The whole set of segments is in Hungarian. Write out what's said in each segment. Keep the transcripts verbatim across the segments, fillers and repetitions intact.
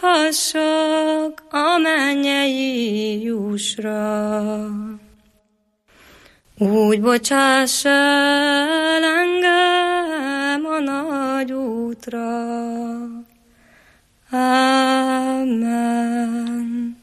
juthassak a mennyei jusra. Úgy bocsáss el engem a nagy útra. Amen.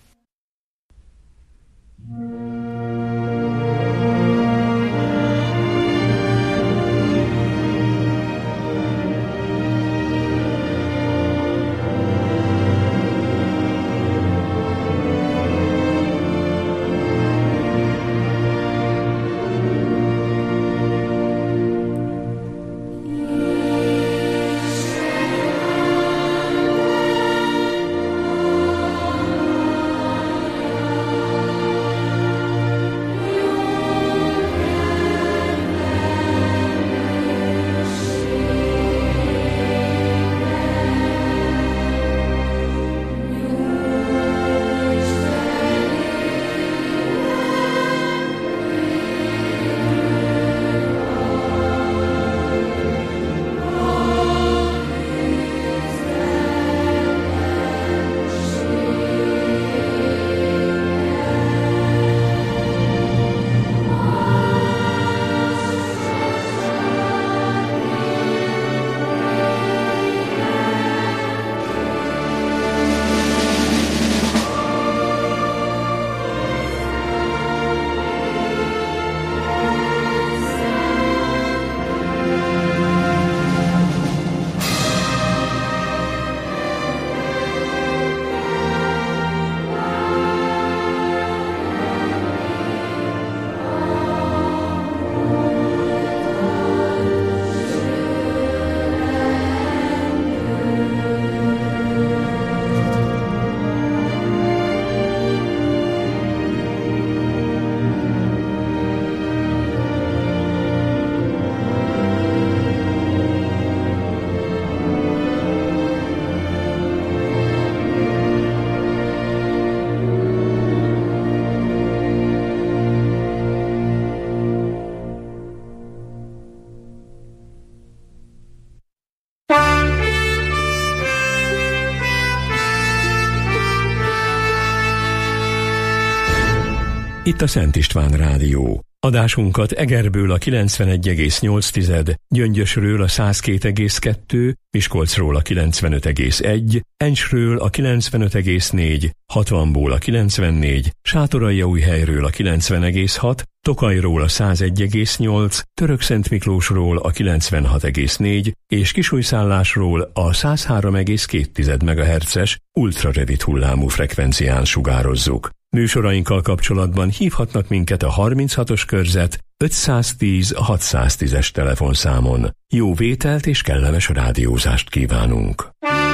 Itt a Szent István Rádió. Adásunkat Egerből a kilencvenegy egész nyolc, Gyöngyösről a száz két egész kettő, Miskolcról a kilencvenöt egész egy, Encsről a kilencvenöt egész négy, hatvanból a kilencvennégy, Sátoraljaújhelyről a kilencven egész hat, Tokajról a száz egy egész nyolc, Törökszentmiklósról a kilencvenhat egész négy és Kisújszállásról a száz három egész két megahertzes ultrarövid hullámú frekvencián sugározzuk. Műsorainkkal kapcsolatban hívhatnak minket a harminchatos körzet ötszáztíz hatszáztízes telefonszámon. Jó vételt és kellemes rádiózást kívánunk!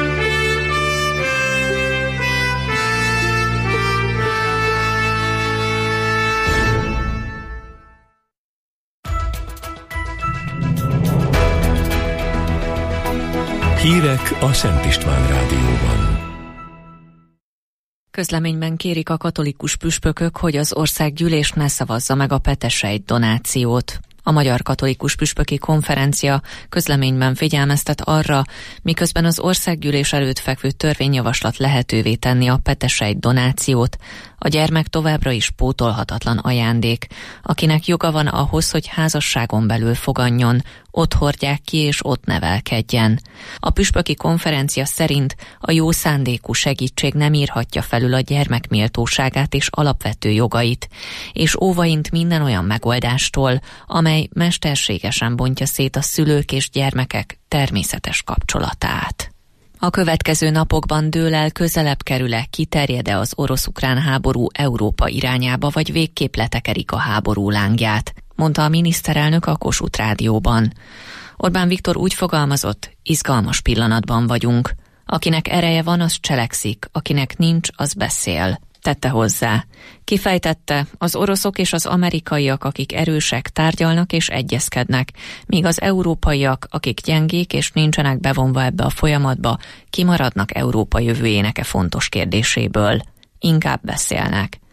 Hírek a Szent István Rádióban. Közleményben kérik a katolikus püspökök, hogy az országgyűlés ne szavazza meg a petesejt donációt. A Magyar Katolikus Püspöki Konferencia közleményben figyelmeztet arra, miközben az országgyűlés előtt fekvő törvényjavaslat lehetővé tenni a petesejt donációt, a gyermek továbbra is pótolhatatlan ajándék, akinek joga van ahhoz, hogy házasságon belül foganjon, ott hordják ki és ott nevelkedjen. A püspöki konferencia szerint a jó szándékú segítség nem írhatja felül a gyermek méltóságát és alapvető jogait, és óvaint minden olyan megoldástól, amely mesterségesen bontja szét a szülők és gyermekek természetes kapcsolatát. A következő napokban dől el, közelebb kerül-e, kiterjed-e az orosz-ukrán háború Európa irányába, vagy végképp letekerik a háború lángját, mondta a miniszterelnök a Kossuth Rádióban. Orbán Viktor úgy fogalmazott, izgalmas pillanatban vagyunk. Akinek ereje van, az cselekszik, akinek nincs, az beszél. Tette hozzá. Kifejtette, az oroszok és az amerikaiak, akik erősek, tárgyalnak és egyezkednek, míg az európaiak, akik gyengék és nincsenek bevonva ebbe a folyamatba, kimaradnak Európa jövőjének e fontos kérdéséből. Inkább beszélnek.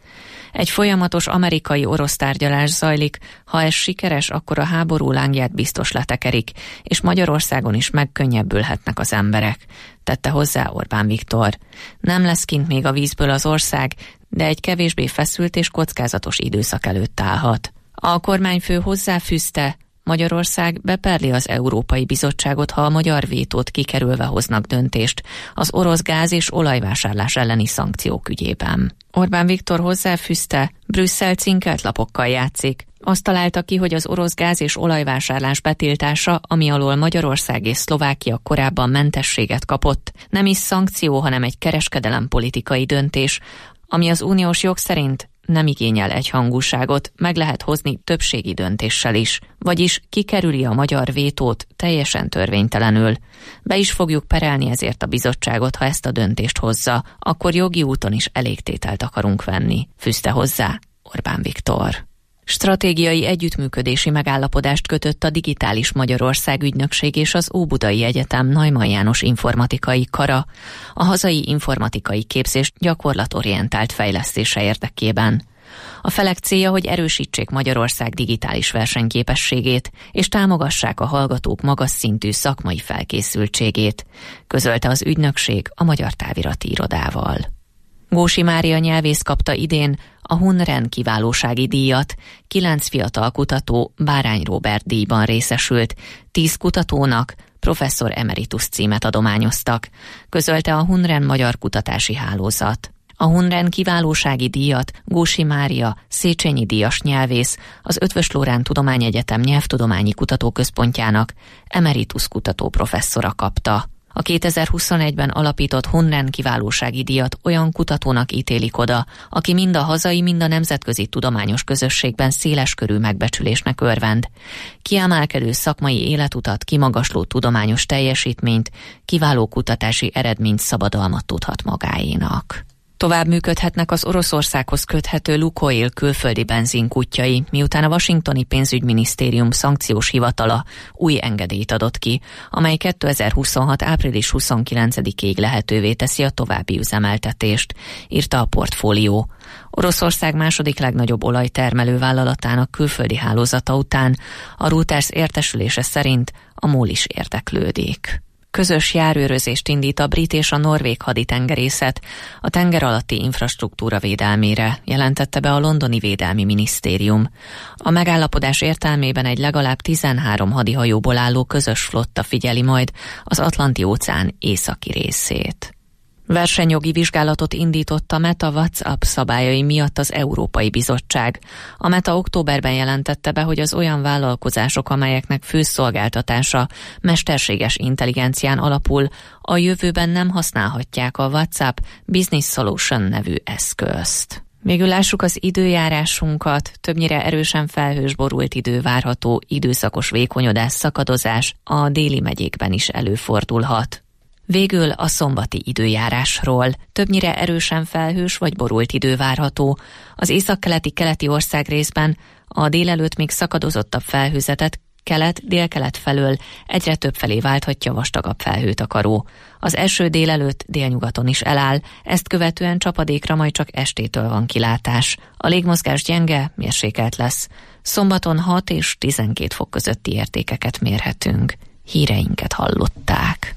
Egy folyamatos amerikai-orosz tárgyalás zajlik, ha ez sikeres, akkor a háború lángját biztos letekerik, és Magyarországon is megkönnyebbülhetnek az emberek, tette hozzá Orbán Viktor. Nem lesz kint még a vízből az ország, de egy kevésbé feszült és kockázatos időszak előtt állhat. A kormányfő hozzáfűzte, Magyarország beperli az Európai Bizottságot, ha a magyar vétót kikerülve hoznak döntést az orosz gáz és olajvásárlás elleni szankciók ügyében. Orbán Viktor hozzáfűzte, Brüsszel cinkelt lapokkal játszik. Azt találta ki, hogy az orosz gáz és olajvásárlás betiltása, ami alól Magyarország és Szlovákia korábban mentességet kapott, nem is szankció, hanem egy kereskedelempolitikai döntés, ami az uniós jog szerint nem igényel egyhangúságot, meg lehet hozni többségi döntéssel is, vagyis kikerüli a magyar vétót teljesen törvénytelenül. Be is fogjuk perelni ezért a bizottságot, ha ezt a döntést hozza, akkor jogi úton is elégtételt akarunk venni, fűzte hozzá Orbán Viktor. Stratégiai együttműködési megállapodást kötött a Digitális Magyarország ügynökség és az Óbudai Egyetem Neumann János informatikai kara a hazai informatikai képzés gyakorlatorientált fejlesztése érdekében. A felek célja, hogy erősítsék Magyarország digitális versenyképességét, és támogassák a hallgatók magas szintű szakmai felkészültségét, közölte az ügynökség a Magyar Távirati Irodával. Gósi Mária nyelvész kapta idén a Hunren kiválósági díjat, kilenc fiatal kutató Bárány Róbert díjban részesült, tíz kutatónak professzor emeritus címet adományoztak, közölte a Hunren Magyar Kutatási Hálózat. A Hunren kiválósági díjat Gósi Mária Széchenyi díjas nyelvész, az Eötvös Loránd Tudományegyetem Nyelvtudományi Kutatóközpontjának emeritus kutató professzora kapta. A kétezer-huszonegyben alapított Hunren kiválósági díjat olyan kutatónak ítélik oda, aki mind a hazai, mind a nemzetközi tudományos közösségben széleskörű megbecsülésnek örvend. Kiemelkedő szakmai életutat, kimagasló tudományos teljesítményt, kiváló kutatási eredményt, szabadalmat tudhat magáénak. Tovább működhetnek az Oroszországhoz köthető Lukoil külföldi benzinkútjai, miután a washingtoni pénzügyminisztérium szankciós hivatala új engedélyt adott ki, amely kétezer-huszonhat április huszonkilencedikéig lehetővé teszi a további üzemeltetést, írta a Portfólió. Oroszország második legnagyobb olajtermelő vállalatának külföldi hálózata után a Reuters értesülése szerint a MOL is érdeklődik. Közös járőrözést indít a brit és a norvég haditengerészet a tenger alatti infrastruktúra védelmére, jelentette be a londoni védelmi minisztérium. A megállapodás értelmében egy legalább tizenhárom hadihajóból álló közös flotta figyeli majd az Atlanti-óceán északi részét. Versenyjogi vizsgálatot indított a Meta WhatsApp szabályai miatt az Európai Bizottság. A Meta októberben jelentette be, hogy az olyan vállalkozások, amelyeknek fő szolgáltatása mesterséges intelligencián alapul, a jövőben nem használhatják a WhatsApp Business Solution nevű eszközt. Végül lássuk az időjárásunkat, többnyire erősen felhős borult idő várható, időszakos vékonyodás, szakadozás a déli megyékben is előfordulhat. Végül a szombati időjárásról. Többnyire erősen felhős vagy borult idő várható. Az északkeleti keleti országrészben a délelőtt még szakadozottabb felhőzetet kelet-délkelet felől egyre több felé válthatja vastagabb felhőtakaró. Az eső délelőtt délnyugaton is eláll, ezt követően csapadékra majd csak estétől van kilátás. A légmozgás gyenge, mérsékelt lesz. Szombaton hat és tizenkét fok közötti értékeket mérhetünk. Híreinket hallották.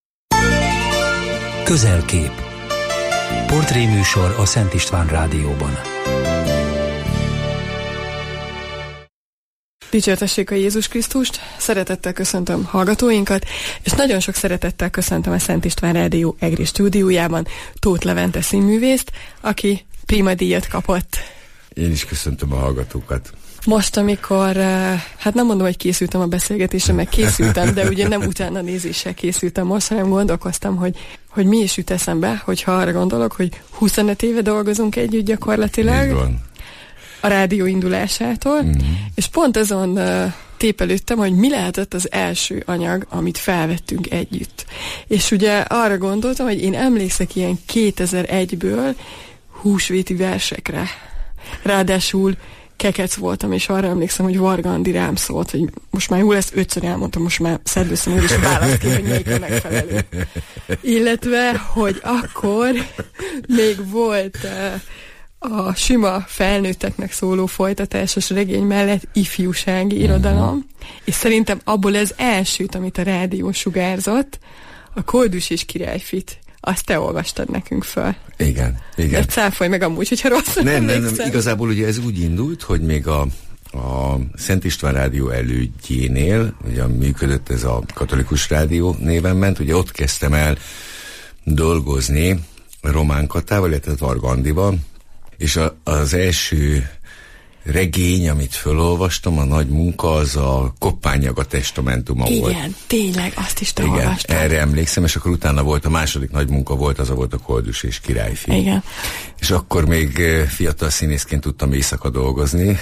Közelkép. Portréműsor a Szent István Rádióban. Dicsértessék a Jézus Krisztust, szeretettel köszöntöm hallgatóinkat, és nagyon sok szeretettel köszöntöm a Szent István Rádió egri stúdiójában Tóth Levente színművészt, aki Prima díjat kapott. Én is köszöntöm a hallgatókat. Most, amikor, hát nem mondom, hogy készültem a beszélgetésre, meg készültem, de ugye nem utána nézéssel készültem most, hanem gondolkoztam, hogy, hogy mi is jut eszembe, hogyha arra gondolok, hogy huszonöt éve dolgozunk együtt gyakorlatilag a rádió indulásától, mm-hmm. és pont azon uh, tépelődtem, hogy mi lehetett az első anyag, amit felvettünk együtt. És ugye arra gondoltam, hogy én emlékszek ilyen kétezer-egyből húsvéti versekre. Ráadásul kekec voltam, és arra emlékszem, hogy Varga Andi rám szólt, hogy most már jó lesz, ötször elmondtam, most már Szedőszön úr is választ ki, hogy melyik a megfelelő. Illetve, hogy akkor még volt uh, a sima felnőtteknek szóló folytatásos regény mellett ifjúsági irodalom, uh-huh. és szerintem abból az elsőt, amit a rádió sugárzott, a Koldus és Királyfit, azt te olvastad nekünk föl. Igen, igen. De cáfolj meg amúgy, hogyha rosszul nem, nem, nem, igazából ugye ez úgy indult, hogy még a, a Szent István Rádió elődjénél, ugye működött ez a Katolikus Rádió néven ment, ugye ott kezdtem el dolgozni Román Katával, illetve Varga Andival, és a, az első regény, amit felolvastam, a nagy munka, az a Koppányaga testamentuma igen, volt. Igen, tényleg, azt is te igen, olvastad. Erre emlékszem, és akkor utána volt a második nagy munka volt, az a volt a Koldus és Királyfi. Igen. És akkor még fiatal színészként tudtam éjszaka dolgozni.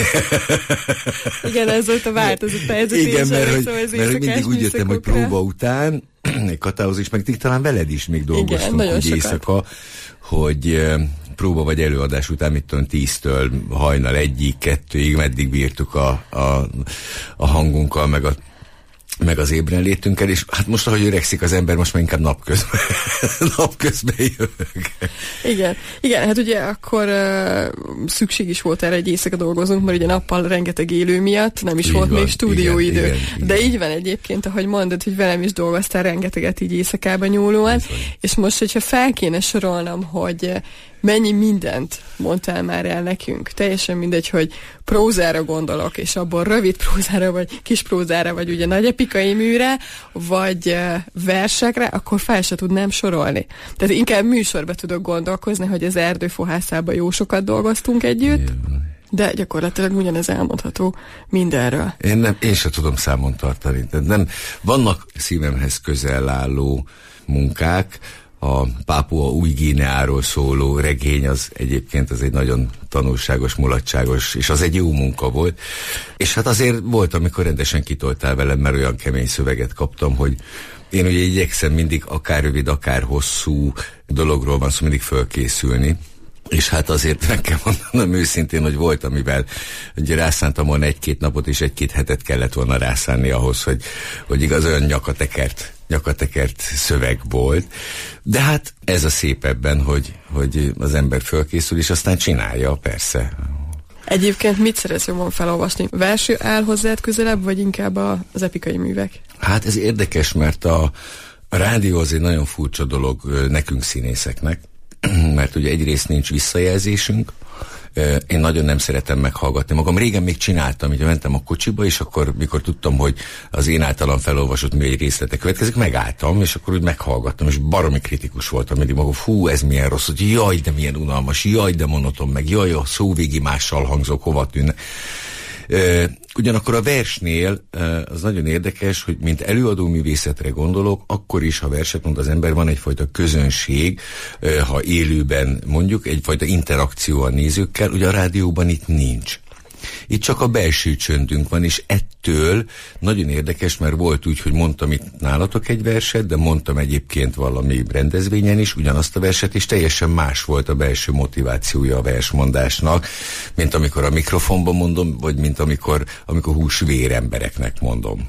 Igen, ez volt a változott helyzet. Igen, mert, hogy, mert, mert mindig úgy jöttem, hogy próba után, Katához is, meg talán veled is még dolgoztunk, igen, hogy éjszaka, hogy próba vagy előadás után, mit tudom, tíztől hajnal egyig, kettőig, meddig bírtuk a, a, a hangunkkal, meg, a, meg az ébrenlétünkkel, és hát most, ahogy öregszik az ember, most már inkább napközben, napközben jövök. Igen, igen, hát ugye akkor uh, szükség is volt erre, egy éjszaka dolgozunk, mert ugye nappal rengeteg élő miatt nem is így volt van, még stúdióidő. Igen, igen, de igen. Így van egyébként, ahogy mondod, hogy velem is dolgoztál rengeteget így éjszakában nyúlóan, és most, hogyha fel kéne sorolnom, hogy mennyi mindent mondtál már el nekünk. Teljesen mindegy, hogy prózára gondolok, és abból rövid prózára, vagy kis prózára, vagy ugye nagy epikai műre, vagy uh, versekre, akkor fel se tudnám sorolni. Tehát inkább műsorba tudok gondolkozni, hogy az Erdőfohászában jó sokat dolgoztunk együtt, de gyakorlatilag ugyanez elmondható mindenről. Én, nem, én sem tudom számon tartani. Tehát nem, vannak szívemhez közel álló munkák. A Pápua Új-Guineáról szóló regény az egyébként az egy nagyon tanulságos, mulatságos, és az egy jó munka volt. És hát azért volt, amikor rendesen kitoltál velem, mert olyan kemény szöveget kaptam, hogy én ugye igyekszem mindig akár rövid, akár hosszú dologról van szó, mindig fölkészülni. És hát azért meg kell mondanom őszintén, hogy volt, amivel ugye rászántam volna egy-két napot, és egy-két hetet kellett volna rászánni ahhoz, hogy, hogy igaz olyan nyakatekert, nyakatekert szöveg volt. De hát ez a szép ebben, hogy, hogy az ember fölkészül, és aztán csinálja, persze. Egyébként mit szeretsz jobban felolvasni? Verső áll hozzád közelebb, vagy inkább az epikai művek? Hát ez érdekes, mert a, a rádió az egy nagyon furcsa dolog nekünk színészeknek, mert ugye egyrészt nincs visszajelzésünk, én nagyon nem szeretem meghallgatni magam. Régen még csináltam, hogy mentem a kocsiba, és akkor, mikor tudtam, hogy az én általam felolvasott mű egy részlete következik, megálltam, és akkor úgy meghallgattam, és baromi kritikus voltam, mindig magam, fú, ez milyen rossz, hogy jaj, de milyen unalmas, jaj, de monoton, meg jaj, a szóvégi mással hangzók, hova tűnnek. Uh, ugyanakkor a versnél uh, az nagyon érdekes, hogy mint előadó művészetre gondolok, akkor is, ha verset mond az ember, van egyfajta közönség, uh, ha élőben mondjuk, egyfajta interakció a nézőkkel, ugye a rádióban itt nincs. Itt csak a belső csöndünk van, és ettől nagyon érdekes, mert volt úgy, hogy mondtam itt nálatok egy verset, de mondtam egyébként valami rendezvényen is ugyanazt a verset, és teljesen más volt a belső motivációja a versmondásnak, mint amikor a mikrofonban mondom, vagy mint amikor, amikor húsvér embereknek mondom.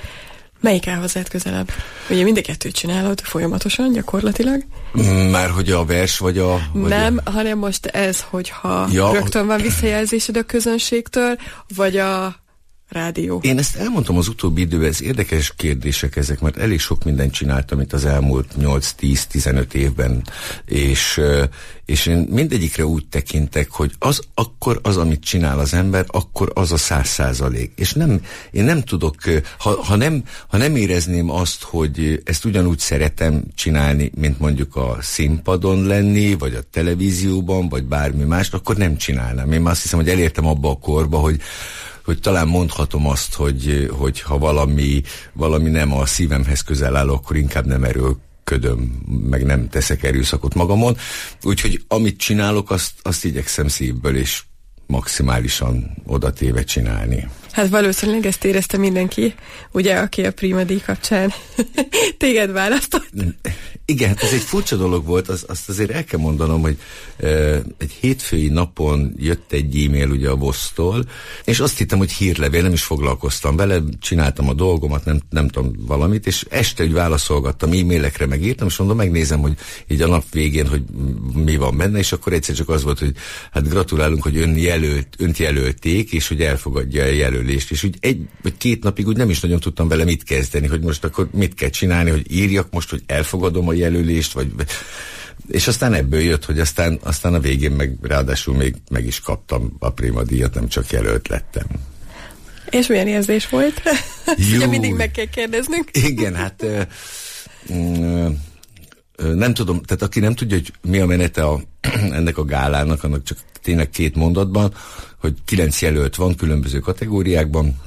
Melyik áll hozzád közelebb? Ugye mind a kettőt csinálod folyamatosan, gyakorlatilag? Már hogy a vers, vagy a... Vagy nem, a... hanem most ez, hogyha ja, rögtön van visszajelzésed a közönségtől, vagy a rádió. Én ezt elmondtam az utóbbi időben, ez érdekes kérdések ezek, mert elég sok mindent csináltam itt az elmúlt nyolc-tíz-tizenöt évben, és, és én mindegyikre úgy tekintek, hogy az akkor az, amit csinál az ember, akkor az a száz százalék. És nem, én nem tudok, ha, ha, nem, ha nem érezném azt, hogy ezt ugyanúgy szeretem csinálni, mint mondjuk a színpadon lenni, vagy a televízióban, vagy bármi más, akkor nem csinálnám. Én már azt hiszem, hogy elértem abba a korba, hogy hogy talán mondhatom azt, hogy, hogy ha valami, valami nem a szívemhez közel áll, akkor inkább nem erőlködöm, meg nem teszek erőszakot magamon. Úgyhogy amit csinálok, azt, azt igyekszem szívből és maximálisan odatéve csinálni. Hát valószínűleg ezt érezte mindenki, ugye, aki a Prima díj kapcsán téged választott. Igen, hát ez egy furcsa dolog volt, az, azt azért el kell mondanom, hogy uh, egy hétfői napon jött egy e-mail ugye a vosztól, és azt hittem, hogy hírlevél, nem is foglalkoztam vele, csináltam a dolgomat, nem, nem tudom valamit, és este úgy válaszolgattam, e-mailekre megírtam, és mondom, megnézem, hogy így a nap végén, hogy mi van benne, és akkor egyszer csak az volt, hogy hát gratulálunk, hogy ön jelölt, önt jelölték, és hogy elfogadja a jelölést, és úgy egy vagy két napig úgy nem is nagyon tudtam vele mit kezdeni, hogy most akkor mit kell csinálni, hogy írjak most, hogy elfogadom a jelölést, vagy... És aztán ebből jött, hogy aztán, aztán a végén meg ráadásul még meg is kaptam a Prima díjat, nem csak jelölt lettem. És milyen érzés volt? Ugye mindig meg kell kérdeznünk. Igen, hát ö, ö, ö, nem tudom, tehát aki nem tudja, hogy mi a menete a, ennek a gálának, annak csak tényleg két mondatban, hogy kilenc jelölt van különböző kategóriákban,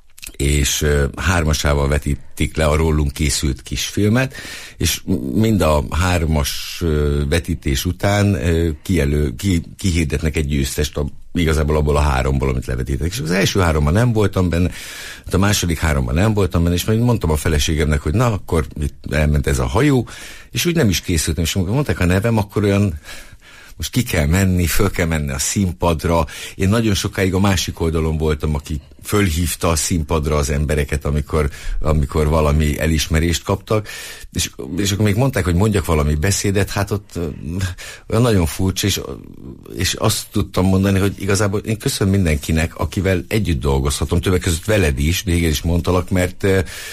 és uh, hármasával vetítik le a rólunk készült kisfilmet, és mind a hármas uh, vetítés után uh, kijelő, ki, kihirdetnek egy győztest a, igazából abból a háromból, amit levetítek. És az első háromban nem voltam benne, a második háromban nem voltam benne, és majd mondtam a feleségemnek, hogy na, akkor itt elment ez a hajó, és úgy nem is készültem, és amikor mondták a nevem, akkor olyan most ki kell menni, föl kell menni a színpadra. Én nagyon sokáig a másik oldalon voltam, aki fölhívta a színpadra az embereket, amikor, amikor valami elismerést kaptak, és, és akkor még mondták, hogy mondjak valami beszédet, hát ott olyan nagyon furcsa, és, és azt tudtam mondani, hogy igazából én köszönöm mindenkinek, akivel együtt dolgozhatom, többek között veled is, végül is mondtalak, mert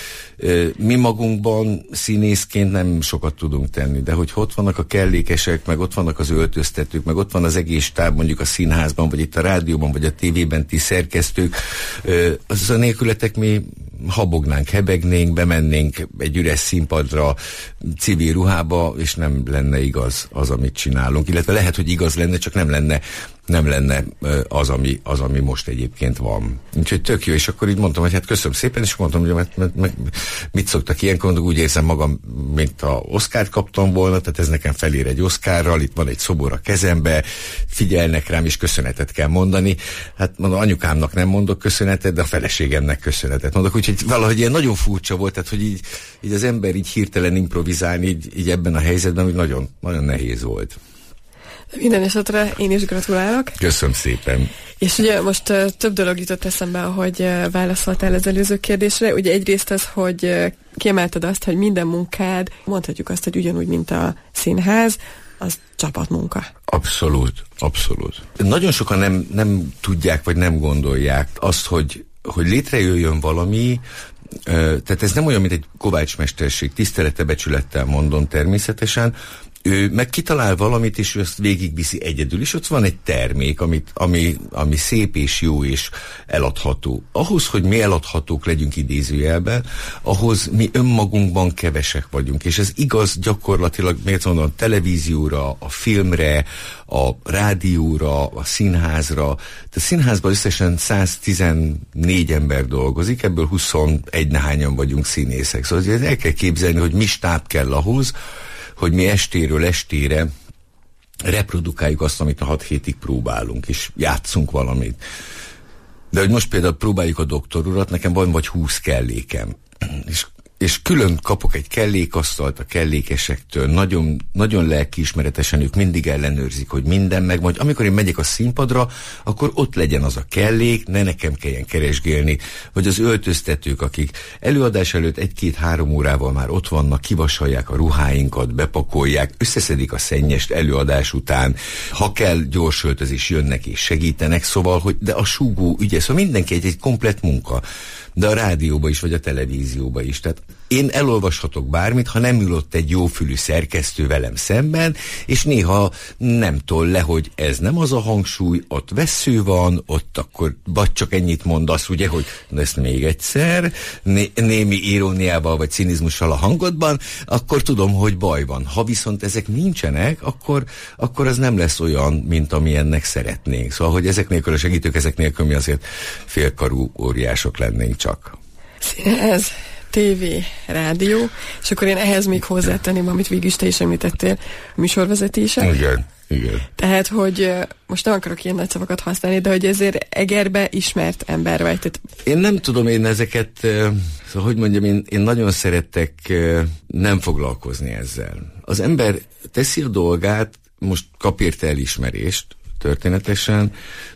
mi magunkban színészként nem sokat tudunk tenni, de hogy ott vannak a kellékesek, meg ott vannak az öltöztetők, meg ott van az egész stáb, mondjuk a színházban, vagy itt a rádióban, vagy a tévében ti szerkesztők, az a nélkületek mi habognánk, hebegnénk, bemennénk egy üres színpadra, civil ruhába, és nem lenne igaz az, amit csinálunk. Illetve lehet, hogy igaz lenne, csak nem lenne nem lenne az, ami, az, ami most egyébként van. Úgyhogy tök jó, és akkor így mondtam, hogy hát köszönöm szépen, és mondtam, hogy mert, mert, mert, mit szoktak ilyenkor, mondok, úgy érzem magam, mint a Oscárt kaptam volna, tehát ez nekem felér egy Oscarral, itt van egy szobor a kezembe, figyelnek rám, és köszönetet kell mondani. Hát mondom, anyukámnak nem mondok köszönetet, de a feleségemnek köszönetet mondok, úgyhogy valahogy ilyen nagyon furcsa volt, tehát hogy így, így az ember így hirtelen improvizálni, így, így ebben a helyzetben, hogy nagyon, nagyon nehéz volt. Minden esetre én is gratulálok. Köszönöm szépen. És ugye most uh, több dolog jutott eszembe, ahogy uh, válaszoltál az előző kérdésre. Ugye egyrészt az, hogy uh, kiemelted azt, hogy minden munkád, mondhatjuk azt, hogy ugyanúgy, mint a színház, az csapatmunka. Abszolút, abszolút. Nagyon sokan nem, nem tudják, vagy nem gondolják azt, hogy, hogy létrejöjjön valami, uh, tehát ez nem olyan, mint egy kovácsmesterség, tisztelete, becsülettel mondom természetesen, ő meg kitalál valamit, és ő azt végigviszi egyedül, és ott van egy termék, amit, ami, ami szép és jó és eladható. Ahhoz, hogy mi eladhatók legyünk idézőjelben, ahhoz mi önmagunkban kevesek vagyunk, és ez igaz gyakorlatilag, miért mondom, a televízióra, a filmre, a rádióra, a színházra. A színházban összesen száztizennégy ember dolgozik, ebből huszonegy nehányan vagyunk színészek. Szóval el kell képzelni, hogy mi stáb kell ahhoz, hogy mi estéről estére reprodukáljuk azt, amit a hat hétig próbálunk, és játszunk valamit. De hogy most például próbáljuk a doktor urat, nekem van vagy húsz kellékem, és, és külön kapok egy kellékasztalt a kellékesektől, nagyon, nagyon lelkiismeretesen ők mindig ellenőrzik, hogy minden meg, majd amikor én megyek a színpadra, akkor ott legyen az a kellék, ne nekem kelljen keresgélni, vagy az öltöztetők, akik előadás előtt egy-két-három órával már ott vannak, kivasalják a ruháinkat, bepakolják, összeszedik a szennyest előadás után, ha kell gyors öltözés, jönnek és segítenek, szóval, hogy de a súgó ügye, szóval mindenki egy, egy komplett munka, de a rádióba is, vagy a televízióba is. Tehát én elolvashatok bármit, ha nem ül ott egy jófülű szerkesztő velem szemben, és néha nem tol le, hogy ez nem az a hangsúly, ott vessző van, ott akkor vagy csak ennyit mondasz, ugye, hogy ezt még egyszer, né- némi iróniával vagy cinizmussal a hangodban, akkor tudom, hogy baj van. Ha viszont ezek nincsenek, akkor, akkor az nem lesz olyan, mint amilyennek szeretnénk. Szóval, hogy ezek nélkül a segítők, ezek nélkül mi azért félkarú óriások lennénk csak. Színház, tévé, rádió, és akkor én ehhez még hozzátenném, amit végül is te is említettél, műsorvezetése. Igen, igen. Tehát, hogy most nem akarok ilyen nagy szavakat használni, de hogy ezért Egerbe ismert ember vagy. Tehát... Én nem tudom, én ezeket, szóval, hogy mondjam, én, én nagyon szeretek nem foglalkozni ezzel. Az ember teszi a dolgát, most kap érte elismerést, történetesen,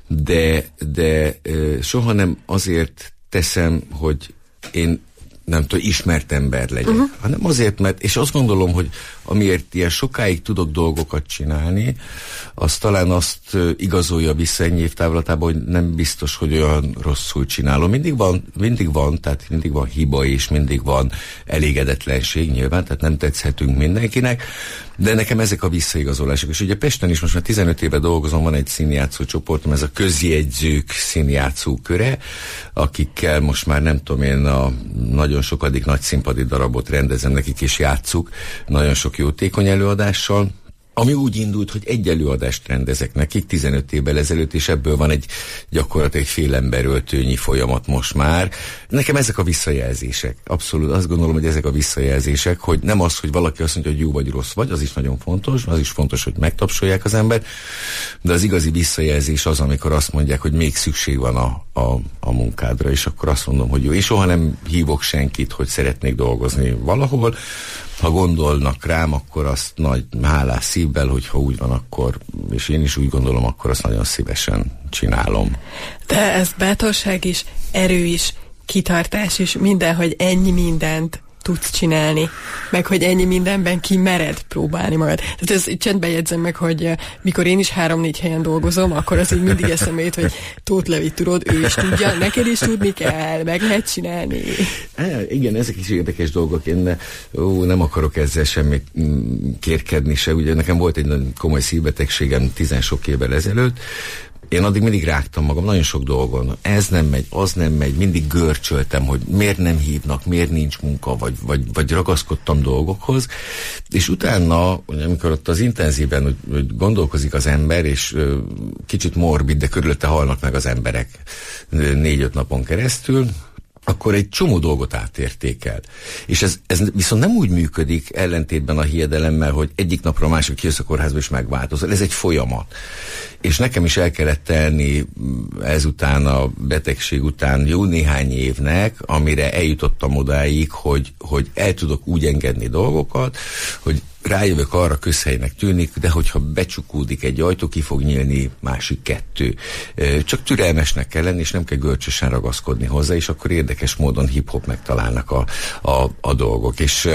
de, de soha nem azért teszem, hogy én nem tudom, ismert ember legyek, uh-huh. hanem azért, mert, és azt gondolom, hogy amiért ilyen sokáig tudok dolgokat csinálni, az talán azt igazolja vissza ennyi év távlatában, hogy nem biztos, hogy olyan rosszul csinálom. Mindig van, mindig van, tehát mindig van hiba, és mindig van elégedetlenség nyilván, tehát nem tetszhetünk mindenkinek, de nekem ezek a visszaigazolások. És ugye Pesten is most már tizenöt éve dolgozom, van egy színjátszó csoportom, ez a közjegyzők színjátszó köre, akikkel most már nem tudom én a nagyon sokadik nagy színpadi darabot rendezem nekik, és játsszuk nagyon sok jótékony előadással, ami úgy indult, hogy egy előadást rendezek nekik tizenöt évvel ezelőtt, és ebből van egy gyakorlatilag egy fél emberöltőnyi folyamat most már. Nekem ezek a visszajelzések. Abszolút azt gondolom, hogy ezek a visszajelzések, hogy nem az, hogy valaki azt mondja, hogy jó vagy rossz vagy, az is nagyon fontos, az is fontos, hogy megtapsolják az embert, de az igazi visszajelzés az, amikor azt mondják, hogy még szükség van a, a, a munkádra, és akkor azt mondom, hogy jó. És soha nem hívok senkit, hogy szeretnék dolgozni valahol. Ha gondolnak rám, akkor azt nagy hálás szívvel, hogyha úgy van, akkor, és én is úgy gondolom, akkor azt nagyon szívesen csinálom. De ez bátorság is, erő is, kitartás is, minden, hogy ennyi mindent tudsz csinálni, meg hogy ennyi mindenben ki mered próbálni magad. Tehát ez csendben jegyzem meg, hogy mikor én is három-négy helyen dolgozom, akkor az így mindig eszembe jut, hogy Tóth Levit tudod, ő is tudja, neked is tudni kell, meg lehet csinálni. Há, igen, ezek is érdekes dolgok. Én ó, nem akarok ezzel semmit kérkedni se. Ugye nekem volt egy komoly szívbetegségem tizen sok évvel ezelőtt. Én addig mindig rágtam magam nagyon sok dolgon. Ez nem megy, az nem megy, mindig görcsöltem, hogy miért nem hívnak, miért nincs munka, vagy, vagy, vagy ragaszkodtam dolgokhoz. És utána, amikor ott az intenzíven hogy, hogy gondolkozik az ember, és ö, kicsit morbid, de körülötte halnak meg az emberek négy-öt napon keresztül, akkor egy csomó dolgot átértékel. És ez, ez viszont nem úgy működik ellentétben a hiedelemmel, hogy egyik napra a másik kijössz a kórházba és megváltozol. Ez egy folyamat. És nekem is el kellett telni ezután a betegség után jó néhány évnek, amire eljutottam odáig, hogy, hogy el tudok úgy engedni dolgokat, hogy rájövök arra, közhelynek tűnik, de hogyha becsukódik egy ajtó, ki fog nyílni másik kettő. Csak türelmesnek kell lenni, és nem kell görcsösen ragaszkodni hozzá, és akkor érdekes módon hip-hop megtalálnak a, a, a dolgok. És,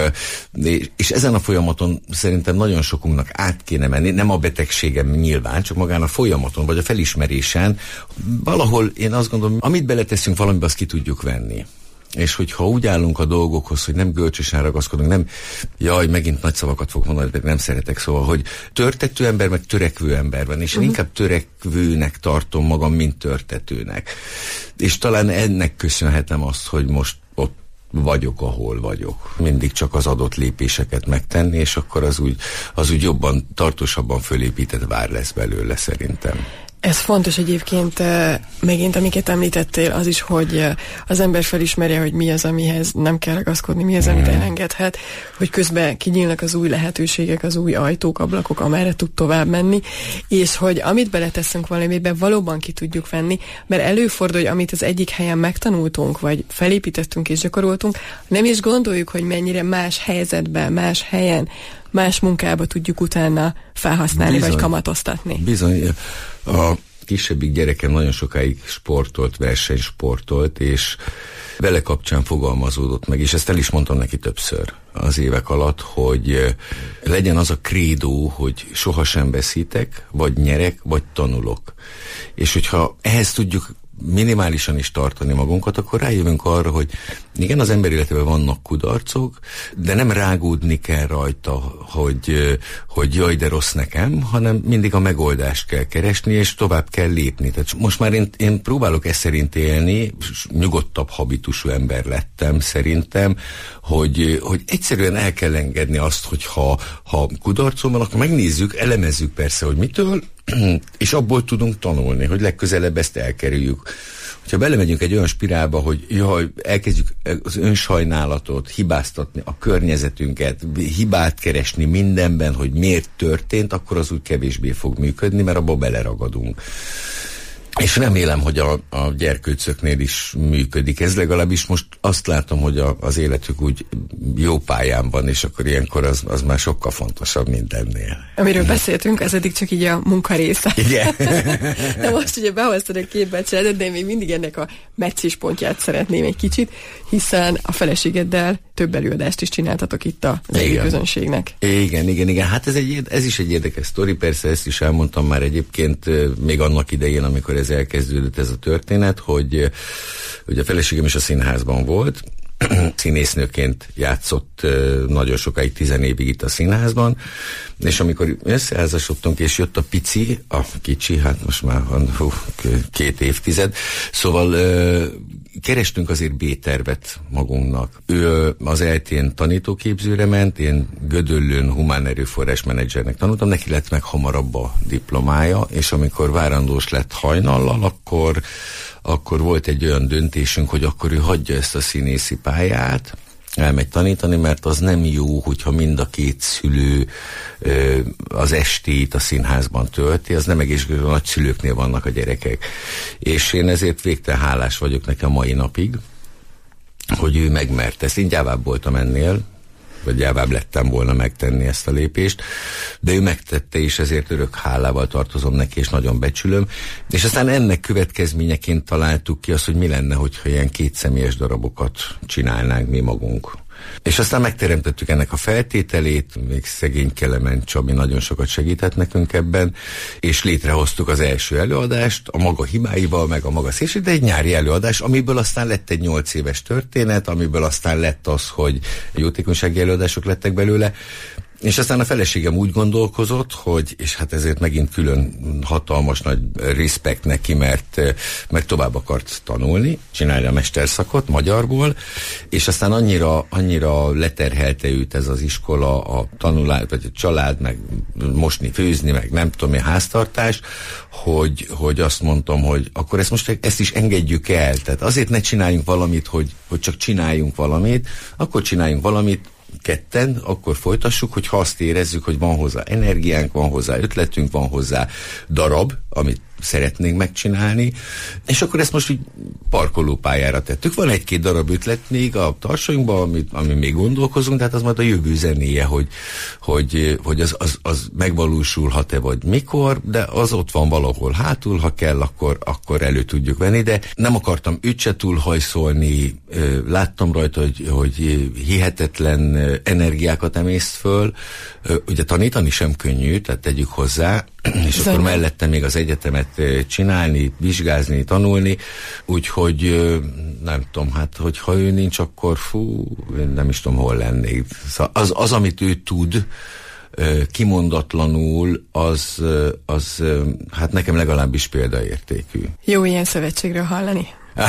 és ezen a folyamaton szerintem nagyon sokunknak át kéne menni, nem a betegségem nyilván, csak magán a folyamaton, vagy a felismerésen. Valahol én azt gondolom, amit beleteszünk valamibe, azt ki tudjuk venni. És hogyha úgy állunk a dolgokhoz, hogy nem görcsösen ragaszkodunk, nem, jaj, megint nagy szavakat fog mondani, de nem szeretek, szóval, hogy törtető ember, meg törekvő ember van, és uh-huh. inkább törekvőnek tartom magam, mint törtetőnek. És talán ennek köszönhetem azt, hogy most ott vagyok, ahol vagyok. Mindig csak az adott lépéseket megtenni, és akkor az úgy, az úgy jobban, tartósabban fölépített vár lesz belőle szerintem. Ez fontos egyébként, megint amiket említettél, az is, hogy az ember felismerje, hogy mi az, amihez nem kell ragaszkodni, mi az, amit elengedhet, hogy közben kinyílnak az új lehetőségek, az új ajtók, ablakok, amerre tud tovább menni, és hogy amit beleteszünk valamiben, valóban ki tudjuk venni, mert előfordul, hogy amit az egyik helyen megtanultunk, vagy felépítettünk és gyakoroltunk, nem is gondoljuk, hogy mennyire más helyzetben, más helyen, más munkába tudjuk utána felhasználni, bizony, vagy kamatoztatni. Bizony. A kisebbik gyerekem nagyon sokáig sportolt, versenysportolt, és vele kapcsán fogalmazódott meg, és ezt el is mondtam neki többször az évek alatt, hogy legyen az a krédó, hogy sohasem veszítek, vagy nyerek, vagy tanulok. És hogyha ehhez tudjuk minimálisan is tartani magunkat, akkor rájövünk arra, hogy igen, az ember életében vannak kudarcok, de nem rágódni kell rajta, hogy, hogy jaj, de rossz nekem, hanem mindig a megoldást kell keresni, és tovább kell lépni. Tehát most már én, én próbálok ezt szerint élni, nyugodtabb habitusú ember lettem szerintem, hogy, hogy egyszerűen el kell engedni azt, hogy ha, ha kudarcom van, akkor megnézzük, elemezzük persze, hogy mitől, és abból tudunk tanulni, hogy legközelebb ezt elkerüljük. hogyha belemegyünk egy olyan spirálba, hogy jaj, elkezdjük az önsajnálatot, hibáztatni a környezetünket, hibát keresni mindenben, hogy miért történt, akkor az úgy kevésbé fog működni, mert abba beleragadunk. És remélem, hogy a, a gyerkőcöknél is működik. Ez legalábbis most azt látom, hogy a, az életük úgy jó pályán van, és akkor ilyenkor az, az már sokkal fontosabb mindennél. Amiről beszéltünk, ez eddig csak így a munka része. Igen. De most ugye behoztad a képbe cseredet, de én még mindig ennek a meccéspontját szeretném egy kicsit, hiszen a feleségeddel több előadást is csináltatok itt a zenei közönségnek. Igen, igen, igen. Hát ez, egy, ez is egy érdekes sztori, persze ezt is elmondtam már egyébként még annak idején, amikor ez elkezdődött ez a történet, hogy, hogy a feleségem is a színházban volt, színésznőként játszott nagyon sokáig, tizen évig itt a színházban, és amikor összeházasodtunk, és jött a pici, a kicsi, hát most már van hú, két évtized, szóval kerestünk azért B-tervet magunknak. Ő az é té-n tanítóképzőre ment, én Gödöllőn humán erőforrás menedzsernek tanultam, neki lett meg hamarabb a diplomája, és amikor várandós lett hajnallal, akkor, akkor volt egy olyan döntésünk, hogy akkor ő hagyja ezt a színészi pályát, elmegy tanítani, mert az nem jó, hogyha mind a két szülő ö, az estét a színházban tölti, az nem egészségű, a nagyszülőknél vannak a gyerekek. És én ezért végtelen hálás vagyok neki a mai napig, hogy ő megmerte. Ezt én gyávább voltam ennél, vagy gyávább lettem volna megtenni ezt a lépést, de ő megtette, és ezért örök hálával tartozom neki, és nagyon becsülöm. És aztán ennek következményeként találtuk ki azt, hogy mi lenne, hogyha ilyen kétszemélyes darabokat csinálnánk mi magunk. És aztán megteremtettük ennek a feltételét, még szegény Kelemen Csabi nagyon sokat segített nekünk ebben, és létrehoztuk az első előadást, a maga hibáival, meg a maga szélség, de egy nyári előadás, amiből aztán lett egy nyolc éves történet, amiből aztán lett az, hogy jótékonysági előadások lettek belőle, és aztán a feleségem úgy gondolkozott, hogy, és hát ezért megint külön hatalmas nagy respekt neki, mert, mert tovább akart tanulni, csinálja a mesterszakot magyarból, és aztán annyira, annyira leterhelte őt ez az iskola, a tanulás, vagy a család, meg mosni, főzni, meg nem tudom, a háztartás, hogy, hogy azt mondtam, hogy akkor ezt most ezt is engedjük el. Tehát azért ne csináljunk valamit, hogy, hogy csak csináljunk valamit, akkor csináljunk valamit, ketten, akkor folytassuk, hogyha azt érezzük, hogy van hozzá energiánk, van hozzá ötletünk, van hozzá darab, amit szeretnénk megcsinálni, és akkor ezt most így parkolópályára tettük. Van egy-két darab ötlet még a tarsainkban, amit, ami még gondolkozunk, tehát az majd a jövő zenéje, hogy, hogy, hogy az, az, az megvalósulhat-e vagy mikor, de az ott van valahol hátul, ha kell, akkor, akkor elő tudjuk venni, de nem akartam őt se túlhajszolni, láttam rajta, hogy, hogy hihetetlen energiákat emészt föl, ugye tanítani sem könnyű, tehát tegyük hozzá, és Zene. Akkor mellette még az egyetemet csinálni, vizsgázni, tanulni, úgyhogy nem tudom, hát hogyha ő nincs, akkor fú, nem is tudom, hol lennék. Szóval az, az, amit ő tud, kimondatlanul, az, az hát nekem legalábbis példaértékű. Jó ilyen szövetségről hallani.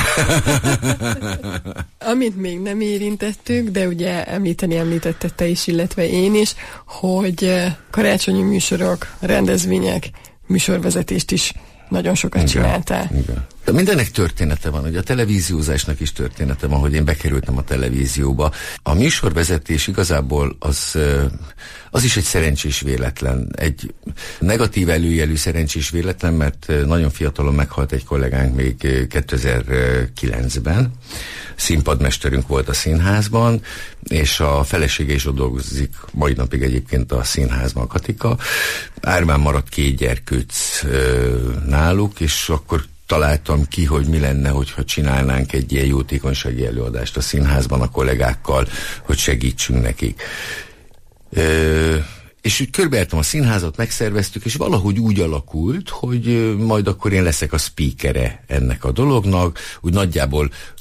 Amit még nem érintettük, de ugye említeni említette te is, illetve én is, hogy karácsonyi műsorok, rendezvények, műsorvezetést is nagyon sokat igen, csináltál. Igen. De mindennek története van, hogy a televíziózásnak is története van, hogy én bekerültem a televízióba. A műsorvezetés igazából az, az is egy szerencsés véletlen. Egy negatív előjelű szerencsés véletlen, mert nagyon fiatalon meghalt egy kollégánk még kétezer-kilencben. Színpadmesterünk volt a színházban, és a felesége is ott dolgozik mai napig egyébként a színházban, Katika. Árván maradt két gyerkőc náluk, és akkor találtam ki, hogy mi lenne, hogyha csinálnánk egy ilyen jótékonysági előadást a színházban a kollégákkal, hogy segítsünk nekik. Ö, és úgy körbeértem a színházat, megszerveztük, és valahogy úgy alakult, hogy majd akkor én leszek a speakere ennek a dolognak, úgy nagyjából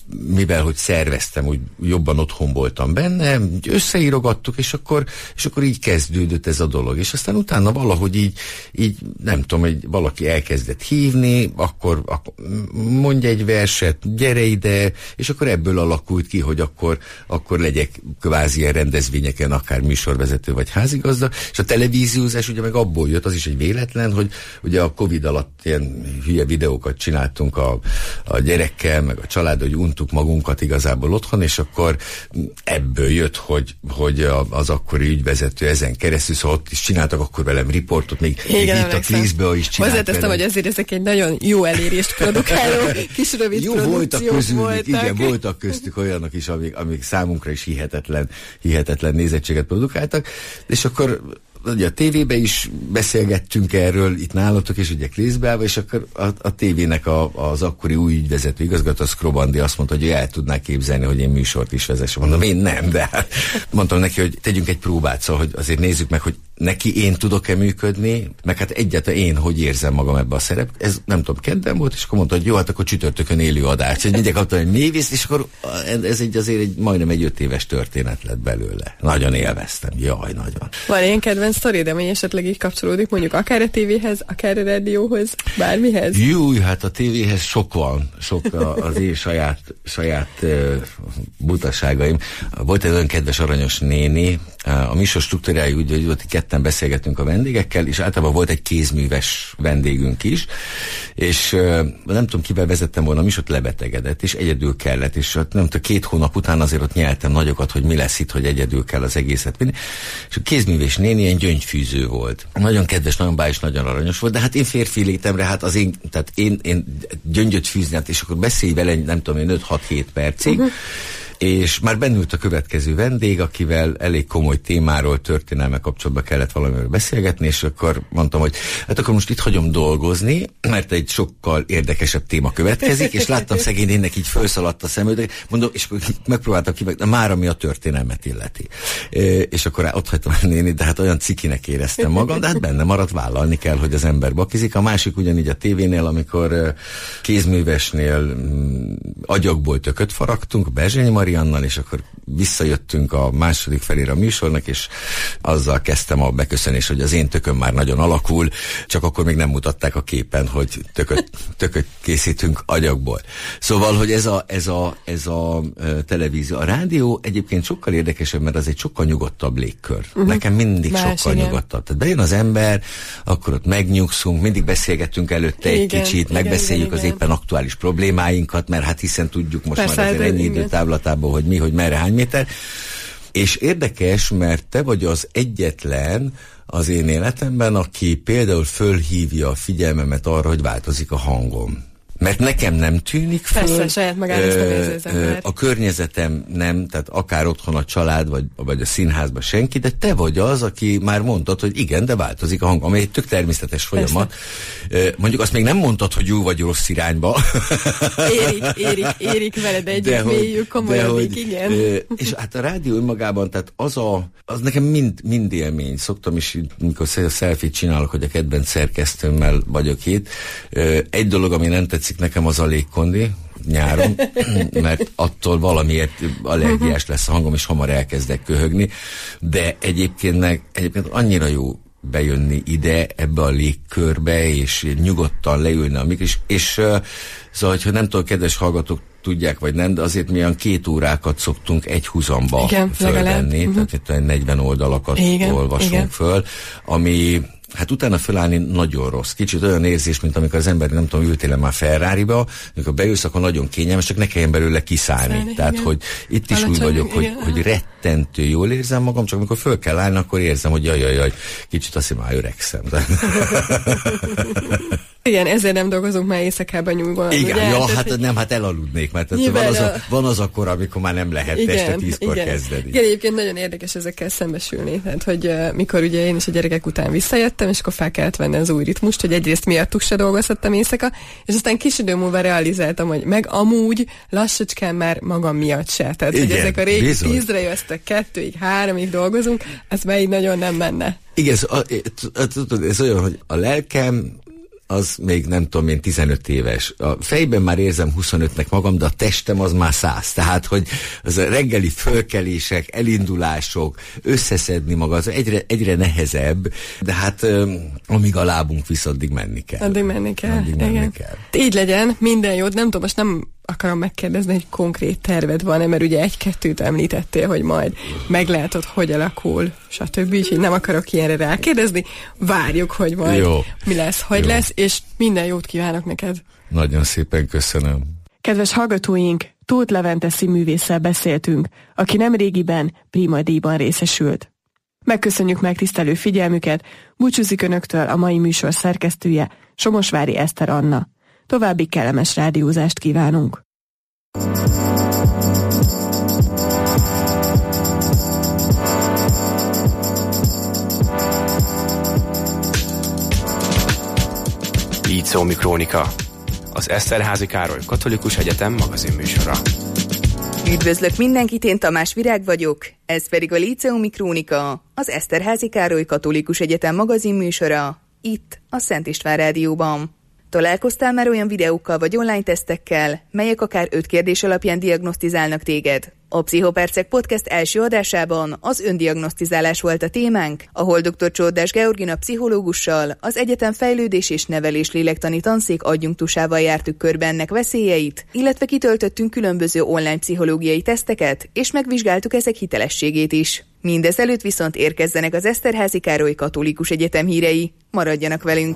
mivel hogy szerveztem, úgy jobban otthon voltam benne, összeírogattuk, és akkor, és akkor így kezdődött ez a dolog. És aztán utána valahogy így, így nem tudom, hogy valaki elkezdett hívni, akkor, akkor mondj egy verset, gyere ide, és akkor ebből alakult ki, hogy akkor, akkor legyek kvázi ilyen rendezvényeken, akár műsorvezető vagy házigazda, és a televíziózás ugye meg abból jött, az is egy véletlen, hogy ugye a Covid alatt ilyen hülye videókat csináltunk a, a gyerekkel, meg a család, hogy untuk magunkat igazából otthon, és akkor ebből jött, hogy, hogy az akkori ügyvezető ezen keresztül, szóval ott is csináltak akkor velem riportot, még, még itt a Klészbe is csinált. Hozzáteszem, hogy ezért ezek egy nagyon jó elérést produkáló kis rövid jó voltak közülük, voltak. Igen, voltak köztük olyanok is, amik, amik számunkra is hihetetlen, hihetetlen nézettséget produkáltak, és akkor ugye a tévében is beszélgettünk erről, itt nálatok, és ugye Klészbeába, és akkor a, a tévének a, az akkori új ügyvezető igazgató, Skrobandi azt mondta, hogy ő el tudná képzelni, hogy én műsort is vezessem. Mondom, én nem, de hát mondtam neki, hogy tegyünk egy próbát, szóval, hogy azért nézzük meg, hogy neki én tudok-e működni, meg hát egyáltalán én hogy érzem magam ebbe a szerep. Ez nem tudom, kedden volt, és akkor mondta, hogy jó, hát akkor csütörtökön élő adás. Hogy mindjárt kaptam egy mélyvízt, és akkor ez egy azért egy majdnem egy öt éves történet lett belőle. Nagyon élveztem, jaj, nagyon. Van ilyen kedvenc sztorid, ami esetleg így kapcsolódik, mondjuk akár a tévéhez, akár a rádióhoz, bármihez? Jó, hát a tévéhez sok van, sok az én saját, saját uh, butaságaim. Volt egy olyan kedves aranyos néni, a műsor struktúrája úgy, hogy ott ketten beszélgettünk a vendégekkel, és általában volt egy kézműves vendégünk is, és uh, nem tudom, kivel vezettem volna, a műsort lebetegedett, és egyedül kellett, és nem tudom, két hónap után azért ott nyeltem nagyokat, hogy mi lesz itt, hogy egyedül kell az egészet vinni, és a kézműves néni ilyen gyöngyfűző volt. Nagyon kedves, nagyon bájos, nagyon aranyos volt, de hát én férfi létemre, hát az én, tehát én, én gyöngyöt fűzni, hát, és akkor beszélj vele, nem tudom én, öt-hat-hét percig, uh-huh. És már bennült a következő vendég, akivel elég komoly témáról, történelme kapcsolatban kellett valamiről beszélgetni, és akkor mondtam, hogy hát akkor most itt hagyom dolgozni, mert egy sokkal érdekesebb téma következik, és láttam szegény énnek így felszaladt a szemüveg, mondom, és akkor megpróbáltam ki, de már ami a történelmet illeti. E, és akkor ott hagytam a néni, de hát olyan cikinek éreztem magam, de hát benne maradt, vállalni kell, hogy az ember bakizik. A másik ugyanígy a tévénél, amikor kézművesnél agyagból tököt faragtunk, Berzsenyi Mariannal, és akkor visszajöttünk a második felére a műsornak, és azzal kezdtem a beköszönés, hogy az én tököm már nagyon alakul, csak akkor még nem mutatták a képen, hogy tököt, tököt készítünk agyagból. Szóval, hogy ez a, ez a, ez a uh, televízió. A rádió egyébként sokkal érdekesebb, mert az egy sokkal nyugodtabb légkör. Uh-huh. Nekem mindig Más, sokkal igen. nyugodtabb. Tehát bejön az ember, akkor ott megnyugszunk, mindig beszélgetünk előtte egy igen, kicsit, igen, megbeszéljük igen, az igen. éppen aktuális problémáinkat, mert hát hiszen tudjuk most Persze, már azért ennyi időtávlatából, hogy mi, hogy merre, hány méter. És érdekes, mert te vagy az egyetlen az én életemben, aki például fölhívja a figyelmemet arra, hogy változik a hangom. Mert nekem nem tűnik föl. Persze, saját magára ezt nem érzi az ember. A környezetem nem, tehát akár otthon a család, vagy, vagy a színházban senki, de te vagy az, aki már mondtad, hogy igen, de változik a hang, ami egy tök természetes folyamat. Persze. Mondjuk azt még nem mondtad, hogy jó vagy rossz irányba. Érik, érik, érik veled együtt, mélyük, komolyodik, igen. És hát a rádió önmagában, tehát az a, az nekem mind, mind élmény. Szoktam is, mikor selfie-t csinálok, hogy a kedvenc szerkesztőmmel vagyok itt. Egy dolog, ami nem tetszik nekem, az a légkondi nyáron, mert attól valamiért allergiás lesz a hangom, és hamar elkezdek köhögni, de egyébként meg egyébként annyira jó bejönni ide, ebbe a légkörbe, és nyugodtan leülni a mikro, és, és uh, szóval, hogyha nem tudom, kedves hallgatók tudják, vagy nem, de azért mi olyan két órákat szoktunk egy húzamba fölvenni, uh-huh. tehát itt negyven oldalakat igen, olvasunk igen. föl, ami hát utána fölállni nagyon rossz. Kicsit olyan érzés, mint amikor az ember, nem tudom, ültél már Ferrariba, amikor beülsz, akkor nagyon kényelmes, csak ne kelljen belőle kiszállni. Szállni, Tehát, igen. hogy itt is Alacsony, úgy vagyok, hogy, hogy rettentő jól érzem magam, csak amikor föl kell állni, akkor érzem, hogy jaj, jaj, jaj, kicsit azt hiszem, már öregszem. Igen, ezért nem dolgozunk már éjszakában nyúlva. Igen, ugye? Ja, hát nem, hát elaludnék, mert van az, a, van az akkor, amikor már nem lehet igen, este tízkor igen. kezdeni. Igen, egyébként nagyon érdekes ezekkel szembesülni. Tehát, hogy uh, mikor ugye én is a gyerekek után visszajöttem, és akkor fel kellett venni az új ritmust, hogy egyrészt miattuk se dolgozhattam éjszaka, és aztán kis idő múlva realizáltam, hogy meg amúgy lassacskán már magam miatt se. Tehát, igen, hogy ezek a régi bizony. tízre jöttek, kettőig, háromig dolgozunk, ez már így nagyon nem menne. Igen, ez, ez olyan, hogy a lelkem az még nem tudom én tizenöt éves. A fejben már érzem huszonötnek magam, de a testem az már száz. Tehát, hogy az a reggeli fölkelések, elindulások, összeszedni maga, az egyre, egyre nehezebb, de hát amíg a lábunk visz, addig menni kell. Addig menni kell. Addig menni kell. Így legyen, minden jót. Nem tudom, most nem akarom megkérdezni, hogy konkrét terved van-e, mert ugye egy-kettőt említettél, hogy majd meglátod, hogy alakul, stb. Úgyhogy nem akarok ilyenre rákérdezni. Várjuk, hogy majd jó. mi lesz, hogy jó. lesz, és minden jót kívánok neked. Nagyon szépen köszönöm. Kedves hallgatóink, Tóth Levente színművésszel beszéltünk, aki nem régiben Prima díjban részesült. Megköszönjük megtisztelő figyelmüket, búcsúzik önöktől a mai műsor szerkesztője, Somosvári Eszter Anna. További kellemes rádiózást kívánunk. Líceumi Krónika, az Eszterházy Károly Katolikus Egyetem magazinműsora. Üdvözlök mindenkit, én Tamás Virág vagyok, ez pedig a Líceumi Krónika, az Eszterházy Károly Katolikus Egyetem magazinműsora, itt a Szent István Rádióban. Találkoztál már olyan videókkal vagy online tesztekkel, melyek akár öt kérdés alapján diagnosztizálnak téged? A Pszichopercek podcast első adásában az öndiagnosztizálás volt a témánk, ahol dr. Csordás Georgina pszichológussal, az egyetem fejlődés és nevelés lélektani tanszék adjunktusával jártuk körbe ennek veszélyeit, illetve kitöltöttünk különböző online pszichológiai teszteket, és megvizsgáltuk ezek hitelességét is. Mindezelőtt viszont érkezzenek az Eszterházy Károly Katolikus Egyetem hírei. Maradjanak velünk!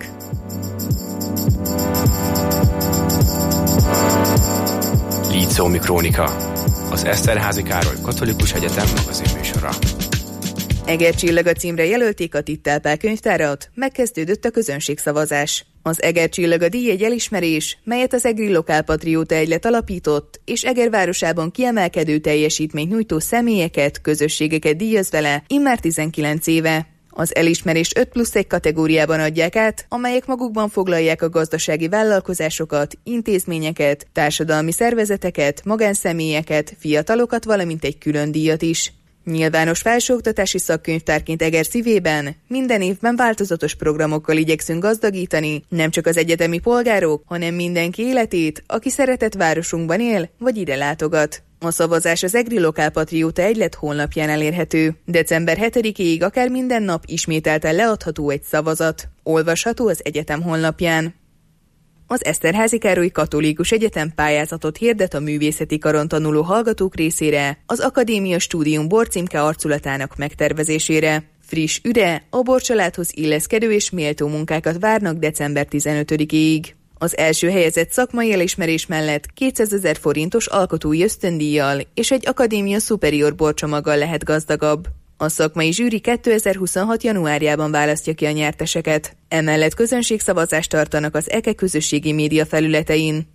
Líceumi Krónika, az Eszterházy Károly Katolikus Egyetem magazinműsora. Egercsillag a címre jelölték a Tittelpál könyvtárat, megkezdődött a közönségszavazás. Az Egercsillag a díj egy elismerés, melyet az Egri Lokálpatrióta Egylet alapított, és Eger városában kiemelkedő teljesítményt nyújtó személyeket, közösségeket díjaz vele immár tizenkilenc éve. Az elismerést öt plusz egy kategóriában adják át, amelyek magukban foglalják a gazdasági vállalkozásokat, intézményeket, társadalmi szervezeteket, magánszemélyeket, fiatalokat, valamint egy külön díjat is. Nyilvános felsőoktatási szakkönyvtárként Eger szívében minden évben változatos programokkal igyekszünk gazdagítani nem csak az egyetemi polgárok, hanem mindenki életét, aki szeretett városunkban él, vagy ide látogat. A szavazás az Egri Lokálpatrióta Egylet honlapján elérhető. december hetedikéig akár minden nap ismételten leadható egy szavazat. Olvasható az egyetem honlapján. Az Eszterházy Károly Katolikus Egyetem pályázatot hirdet a művészeti karon tanuló hallgatók részére, az Akadémia Stúdium borcímke arculatának megtervezésére. Friss, üde, a borcsaládhoz illeszkedő és méltó munkákat várnak december tizenötödikéig. Az első helyezett szakmai elismerés mellett kétszázezer forintos alkotói ösztöndíjjal és egy Akadémia Superior borcsomaggal lehet gazdagabb. A szakmai zsűri kétezer-huszonhat januárjában választja ki a nyerteseket. Emellett közönségszavazást tartanak az e ká közösségi média felületein.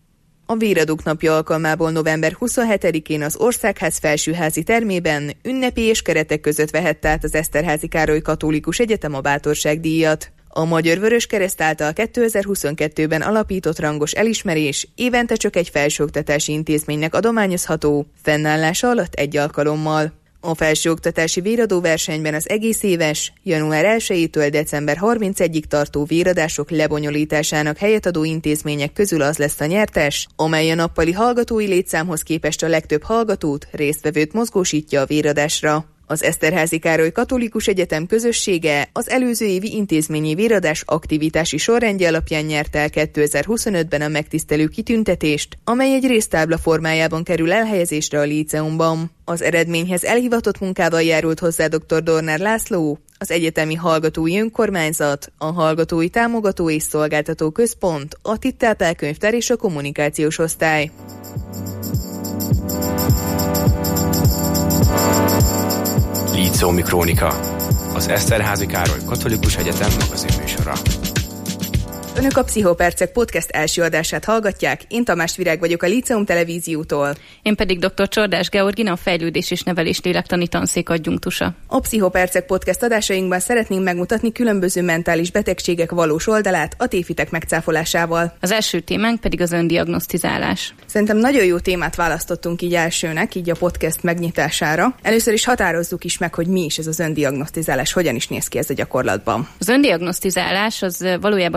A Véradók napja alkalmából november huszonhetedikén az Országház felsőházi termében ünnepélyes keretek között vehette át az Eszterházy Károly Katolikus Egyetem a bátorságdíjat. A Magyar Vöröskereszt által kétezer-huszonkettőben alapított rangos elismerés évente csak egy felsőoktatási intézménynek adományozható, fennállása alatt egy alkalommal. A felsőoktatási véradóversenyben az egész éves, január elsejétől december harmincegyedikéig tartó véradások lebonyolításának helyet adó intézmények közül az lesz a nyertes, amely a nappali hallgatói létszámhoz képest a legtöbb hallgatót, résztvevőt mozgósítja a véradásra. Az Eszterházy Károly Katolikus Egyetem közössége az előző évi intézményi véradás aktivitási sorrendje alapján nyerte el kétezer-huszonötben a megtisztelő kitüntetést, amely egy résztábla formájában kerül elhelyezésre a líceumban. Az eredményhez elhivatott munkával járult hozzá dr. Dornár László, az egyetemi hallgatói önkormányzat, a Hallgatói Támogató és Szolgáltató Központ, a Tittelpál könyvtár és a kommunikációs osztály. Líceumi Krónika, az Eszterházy Károly Katolikus Egyetem magazinműsora. Önök a Pszichopercek podcast első adását hallgatják, én Tamás Virág vagyok a Líceum Televíziótól. Én pedig dr. Csordás Georgina, a fejlődés és nevelés lélektani tanszék adjunktusa. A Pszichopercek podcast adásainkban szeretnénk megmutatni különböző mentális betegségek valós oldalát a tévhitek megcáfolásával. Az első témánk pedig az öndiagnosztizálás. Szerintem nagyon jó témát választottunk így elsőnek, így a podcast megnyitására. Először is határozzuk is meg, hogy mi is ez az öndiagnosztizálás, hogyan is néz ki ez a gyakorlatban. Az öndiagnosztizálás az valójában azt jelenti,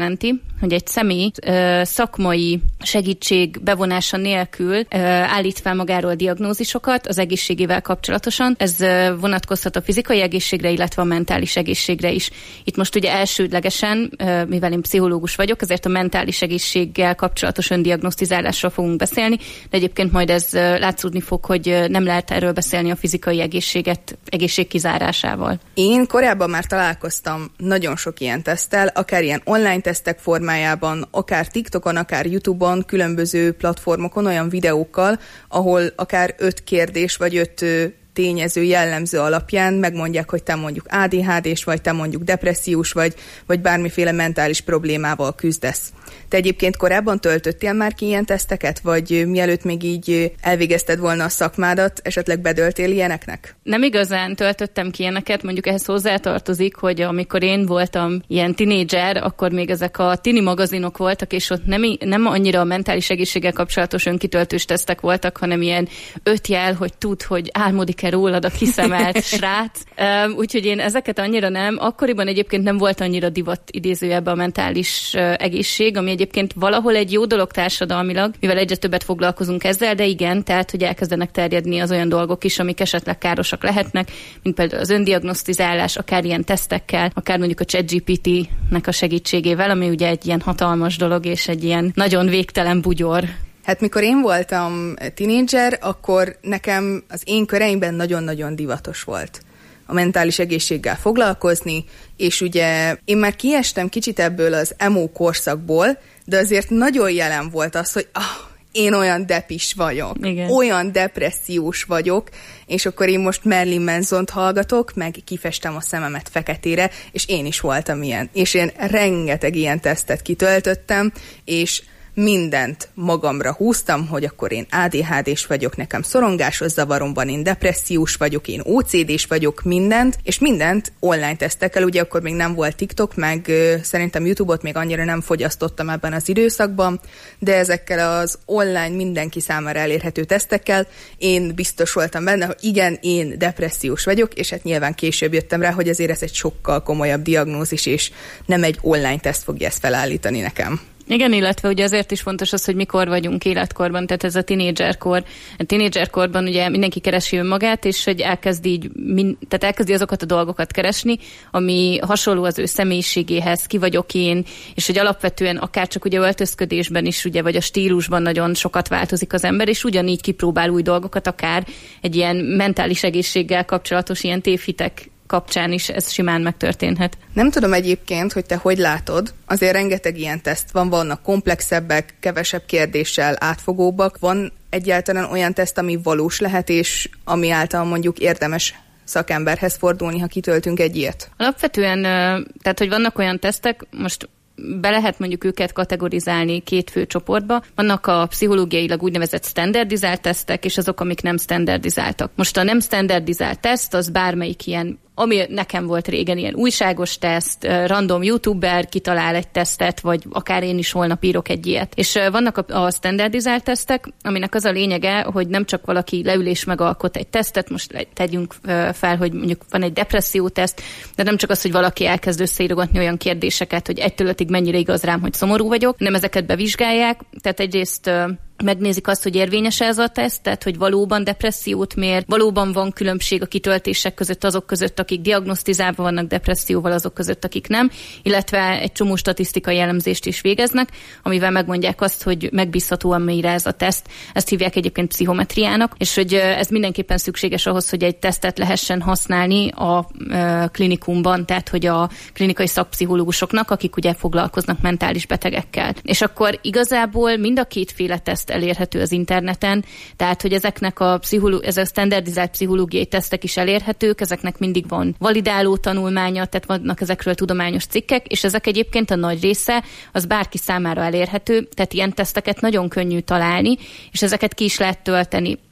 jelenti, hogy egy személy ö, szakmai segítség bevonása nélkül ö, állít fel magáról diagnózisokat az egészségével kapcsolatosan. Ez ö, vonatkozhat a fizikai egészségre, illetve a mentális egészségre is. Itt most ugye elsődlegesen, ö, mivel én pszichológus vagyok, ezért a mentális egészséggel kapcsolatos öndiagnosztizálásról fogunk beszélni, de egyébként majd ez ö, látszódni fog, hogy ö, nem lehet erről beszélni a fizikai egészséget, egészség kizárásával. Én korábban már találkoztam nagyon sok ilyen teszttel, akár ilyen online tesztek formájában, akár TikTokon, akár YouTube-on, különböző platformokon, olyan videókkal, ahol akár öt kérdés vagy öt tényező, jellemző alapján megmondják, hogy te mondjuk á dé há dés vagy, te mondjuk depressziós vagy, vagy bármiféle mentális problémával küzdesz. Te egyébként korábban töltöttél már ki ilyen teszteket, vagy mielőtt még így elvégezted volna a szakmádat, esetleg bedöltél ilyeneknek? Nem igazán töltöttem ki ilyeneket, mondjuk ehhez hozzátartozik, hogy amikor én voltam ilyen tinédzser, akkor még ezek a tini magazinok voltak, és ott nem, nem annyira a mentális egészséggel kapcsolatos önkitöltős tesztek voltak, hanem ilyen öt jel, hogy tud, hogy álmodik-e rólad a kiszemelt srác. Úgyhogy én ezeket annyira nem. Akkoriban egyébként nem volt annyira divat idézőjebben a mentális egészség, ami egyébként valahol egy jó dolog társadalmilag, mivel egyre többet foglalkozunk ezzel, de igen, tehát, hogy elkezdenek terjedni az olyan dolgok is, amik esetleg károsak lehetnek, mint például az öndiagnosztizálás, akár ilyen tesztekkel, akár mondjuk a ChatGPT-nek a segítségével, ami ugye egy ilyen hatalmas dolog, és egy ilyen nagyon végtelen bugyor. Hát mikor én voltam tinédzser, akkor nekem az én köreimben nagyon-nagyon divatos volt a mentális egészséggel foglalkozni, és ugye én már kiestem kicsit ebből az emo korszakból, de azért nagyon jelen volt az, hogy ah, én olyan depis vagyok, igen. Olyan depressziós vagyok, és akkor én most Marilyn Mansont hallgatok, meg kifestem a szememet feketére, és én is voltam ilyen. És én rengeteg ilyen tesztet kitöltöttem, és mindent magamra húztam, hogy akkor én á dé há dés vagyok, nekem szorongásos zavarom van, én depressziós vagyok, én ó cé dés vagyok, mindent, és mindent online tesztekkel, ugye akkor még nem volt TikTok, meg ö, szerintem YouTube-ot még annyira nem fogyasztottam ebben az időszakban, de ezekkel az online mindenki számára elérhető tesztekkel én biztos voltam benne, hogy igen, én depressziós vagyok, és hát nyilván később jöttem rá, hogy azért ez egy sokkal komolyabb diagnózis, és nem egy online teszt fogja ezt felállítani nekem. Igen, illetve ugye azért is fontos az, hogy mikor vagyunk életkorban, tehát ez a tinédzserkor. A tinédzserkorban ugye mindenki keresi önmagát, és hogy elkezd így, tehát elkezdi azokat a dolgokat keresni, ami hasonló az ő személyiségéhez, ki vagyok én, és hogy alapvetően akár csak ugye öltözködésben is, ugye, vagy a stílusban nagyon sokat változik az ember, és ugyanígy kipróbál új dolgokat, akár egy ilyen mentális egészséggel kapcsolatos ilyen tévhitek kapcsán is ez simán megtörténhet. Nem tudom egyébként, hogy te hogy látod, azért rengeteg ilyen teszt van, vannak komplexebbek, kevesebb kérdéssel átfogóbbak, van egyáltalán olyan teszt, ami valós lehet, és ami által mondjuk érdemes szakemberhez fordulni, ha kitöltünk egy ilyet? Alapvetően, tehát hogy vannak olyan tesztek, most be lehet mondjuk őket kategorizálni két fő csoportba. Vannak a pszichológiailag úgynevezett standardizált tesztek, és azok, amik nem standardizáltak. Most a nem standardizált teszt, az bármelyik ilyen, ami nekem volt régen ilyen újságos teszt, random youtuber kitalál egy tesztet, vagy akár én is holnap írok egy ilyet. És vannak a, a standardizált tesztek, aminek az a lényege, hogy nem csak valaki leül és megalkot egy tesztet, most tegyünk fel, hogy mondjuk van egy depresszió teszt, de nem csak az, hogy valaki elkezd összeírogatni olyan kérdéseket, hogy egytől ötig mennyire igaz rám, hogy szomorú vagyok, nem ezeket bevizsgálják, tehát egyrészt megnézik azt, hogy érvényes ez a teszt, tehát hogy valóban depressziót mér, valóban van különbség a kitöltések között azok között, akik diagnosztizálva vannak depresszióval, azok között, akik nem, illetve egy csomó statisztikai elemzést is végeznek, amivel megmondják azt, hogy megbízhatóan mélyre ez a teszt. Ezt hívják egyébként pszichometriának, és hogy ez mindenképpen szükséges ahhoz, hogy egy tesztet lehessen használni a klinikumban, tehát hogy a klinikai szakpszichológusoknak, akik ugye foglalkoznak mentális betegekkel. És akkor igazából mind a kétféle teszt elérhető az interneten, tehát hogy ezeknek a, pszicholó- ez a standardizált pszichológiai tesztek is elérhetők, ezeknek mindig van validáló tanulmánya, tehát vannak ezekről tudományos cikkek, és ezek egyébként a nagy része az bárki számára elérhető, tehát ilyen teszteket nagyon könnyű találni, és ezeket ki is lehet tölteni.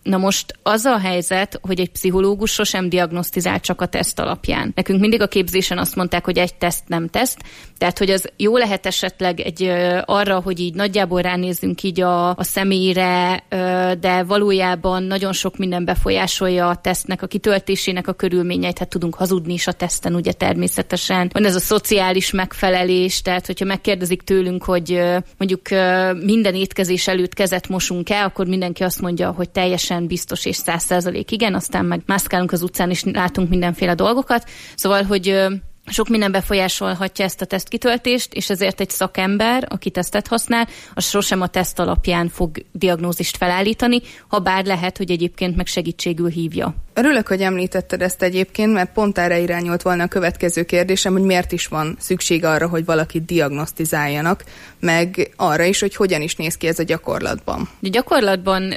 Na most az a helyzet, hogy egy pszichológus sosem diagnosztizál csak a teszt alapján. Nekünk mindig a képzésen azt mondták, hogy egy teszt nem teszt, tehát hogy az jó lehet esetleg egy ö, arra, hogy így nagyjából ránézzünk így a, a személyre, ö, de valójában nagyon sok minden befolyásolja a tesztnek a kitöltésének a körülményeit, hát tudunk hazudni is a teszten, ugye természetesen. Van ez a szociális megfelelés, tehát hogyha megkérdezik tőlünk, hogy ö, mondjuk ö, minden étkezés előtt kezet mosunk-e, akkor mindenki azt mondja, hogy teljesen biztos és száz százalék igen, aztán meg mászkálunk az utcán és látunk mindenféle dolgokat. Szóval, hogy ö, sok minden befolyásolhatja ezt a tesztkitöltést, és ezért egy szakember, aki tesztet használ, az sosem a teszt alapján fog diagnózist felállítani, ha bár lehet, hogy egyébként meg segítségül hívja. Örülök, hogy említetted ezt egyébként, mert pont erre irányolt volna a következő kérdésem, hogy miért is van szükség arra, hogy valakit diagnosztizáljanak, meg arra is, hogy hogyan is néz ki ez a gyakorlatban. A gyakorlatban,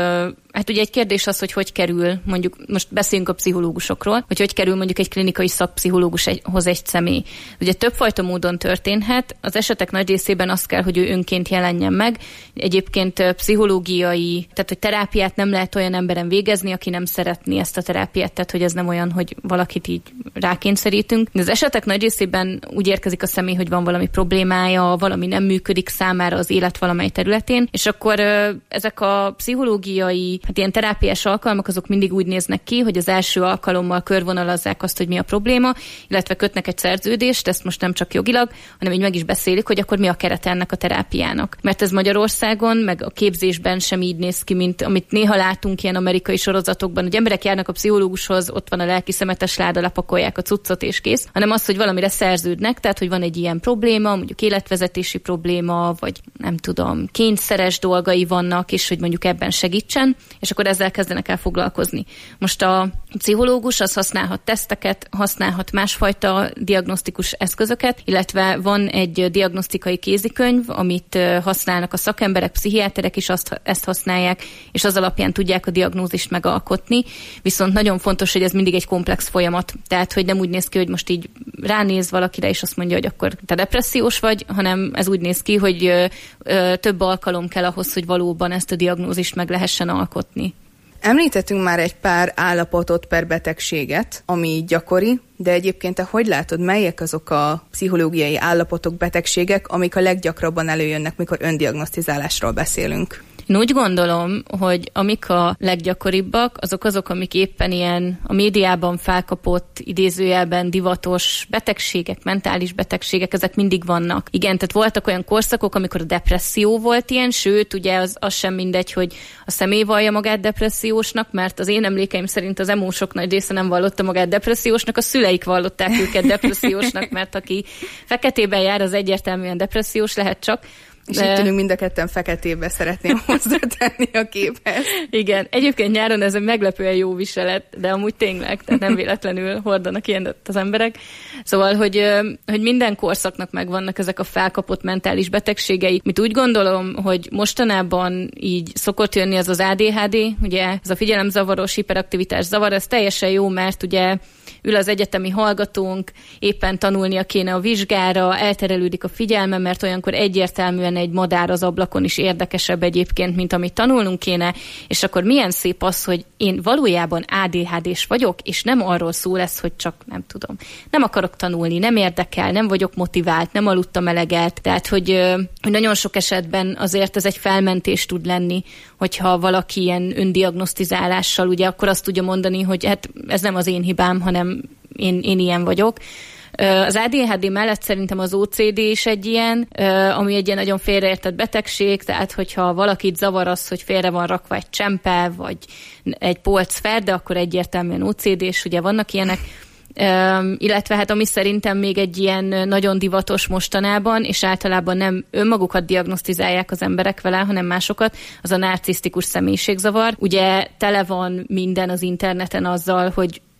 hát ugye egy kérdés az, hogy hogy kerül, mondjuk most beszélünk a pszichológusokról, hogy hogy kerül mondjuk egy klinikai szakpszichológushoz egy személy. Ugye többfajta módon történhet, az esetek nagy részében az kell, hogy ő önként jelenjen meg. Egyébként pszichológiai, tehát hogy terápiát nem lehet olyan emberen végezni, aki nem szeretné ezt a terápiát, tehát hogy ez nem olyan, hogy valakit így rákényszerítünk. De az esetek nagy részében úgy érkezik a személy, hogy van valami problémája, valami nem működik számára az élet valamely területén, és akkor ezek a pszichológiai, hát ilyen terápiás alkalmak, azok mindig úgy néznek ki, hogy az első alkalommal körvonalazzák azt, hogy mi a probléma, illetve kötnek egy szerződést, ezt most nem csak jogilag, hanem így meg is beszélik, hogy akkor mi a kerete ennek a terápiának. Mert ez Magyarországon, meg a képzésben sem így néz ki, mint amit néha látunk ilyen amerikai sorozatokban, hogy emberek járnak a pszichológushoz, ott van a lelki szemetes láda, lepakolják a cuccot és kész, hanem az, hogy valamire szerződnek, tehát hogy van egy ilyen probléma, mondjuk életvezetési probléma, vagy nem tudom, kényszeres dolgai vannak, és hogy mondjuk ebben segítsen, és akkor ezzel kezdenek el foglalkozni. Most a pszichológus az használhat teszteket, használhat másfajta diagnosztikus eszközöket, illetve van egy diagnosztikai kézikönyv, amit használnak a szakemberek, pszichiáterek is azt, ezt használják, és az alapján tudják a diagnózist megalkotni. Viszont nagyon fontos, hogy ez mindig egy komplex folyamat. Tehát, hogy nem úgy néz ki, hogy most így ránéz valakire, és azt mondja, hogy akkor te depressziós vagy, hanem ez úgy néz ki, hogy ö, ö, több alkalom kell ahhoz, hogy valóban ezt a diagnózist meg lehessen alkotni. Említettünk már egy pár állapotot per betegséget, ami gyakori, de egyébként te hogy látod, melyek azok a pszichológiai állapotok, betegségek, amik a leggyakrabban előjönnek, mikor öndiagnosztizálásról beszélünk? Én úgy gondolom, hogy amik a leggyakoribbak, azok azok, amik éppen ilyen a médiában felkapott, idézőjelben divatos betegségek, mentális betegségek, ezek mindig vannak. Igen, tehát voltak olyan korszakok, amikor a depresszió volt ilyen, sőt, ugye az, az sem mindegy, hogy a személy vallja magát depressziósnak, mert az én emlékeim szerint az emósok nagy része nem vallotta magát depressziósnak, a szüleik vallották őket depressziósnak, mert aki feketében jár, az egyértelműen depressziós lehet csak. És de... itt tűnünk mind a ketten feketébe, szeretném hozzátenni a képhez. Igen, egyébként nyáron ez egy meglepően jó viselet, de amúgy tényleg, tehát nem véletlenül hordanak ilyen az emberek. Szóval, hogy, hogy minden korszaknak megvannak ezek a felkapott mentális betegségei. Mit úgy gondolom, hogy mostanában így szokott jönni az az á dé há dé, ugye ez a figyelemzavaros hiperaktivitás zavar, ez teljesen jó, mert ugye ül az egyetemi hallgatónk, éppen tanulnia kéne a vizsgára, elterelődik a figyelme, mert olyankor egyértelműen egy madár az ablakon is érdekesebb egyébként, mint amit tanulnunk kéne, és akkor milyen szép az, hogy én valójában á dé há dés vagyok, és nem arról szól ez, hogy csak nem tudom. Nem akarok tanulni, nem érdekel, nem vagyok motivált, nem aludtam eleget, tehát hogy, hogy nagyon sok esetben azért ez egy felmentés tud lenni, hogyha valaki ilyen öndiagnosztizálással, ugye akkor azt tudja mondani, hogy hát ez nem az én hibám, hanem én, én ilyen vagyok. Az á dé há dé mellett szerintem az o cé dé is egy ilyen, ami egy ilyen nagyon félreértett betegség, tehát hogyha valakit zavar az, hogy félre van rakva egy csempe, vagy egy polc ferde, akkor egyértelműen o cé dés, ugye vannak ilyenek. Um, illetve hát ami szerintem még egy ilyen nagyon divatos mostanában, és általában nem önmagukat diagnosztizálják az emberek vele, hanem másokat, az a narcisztikus személyiségzavar. Ugye tele van minden az interneten azzal, hogy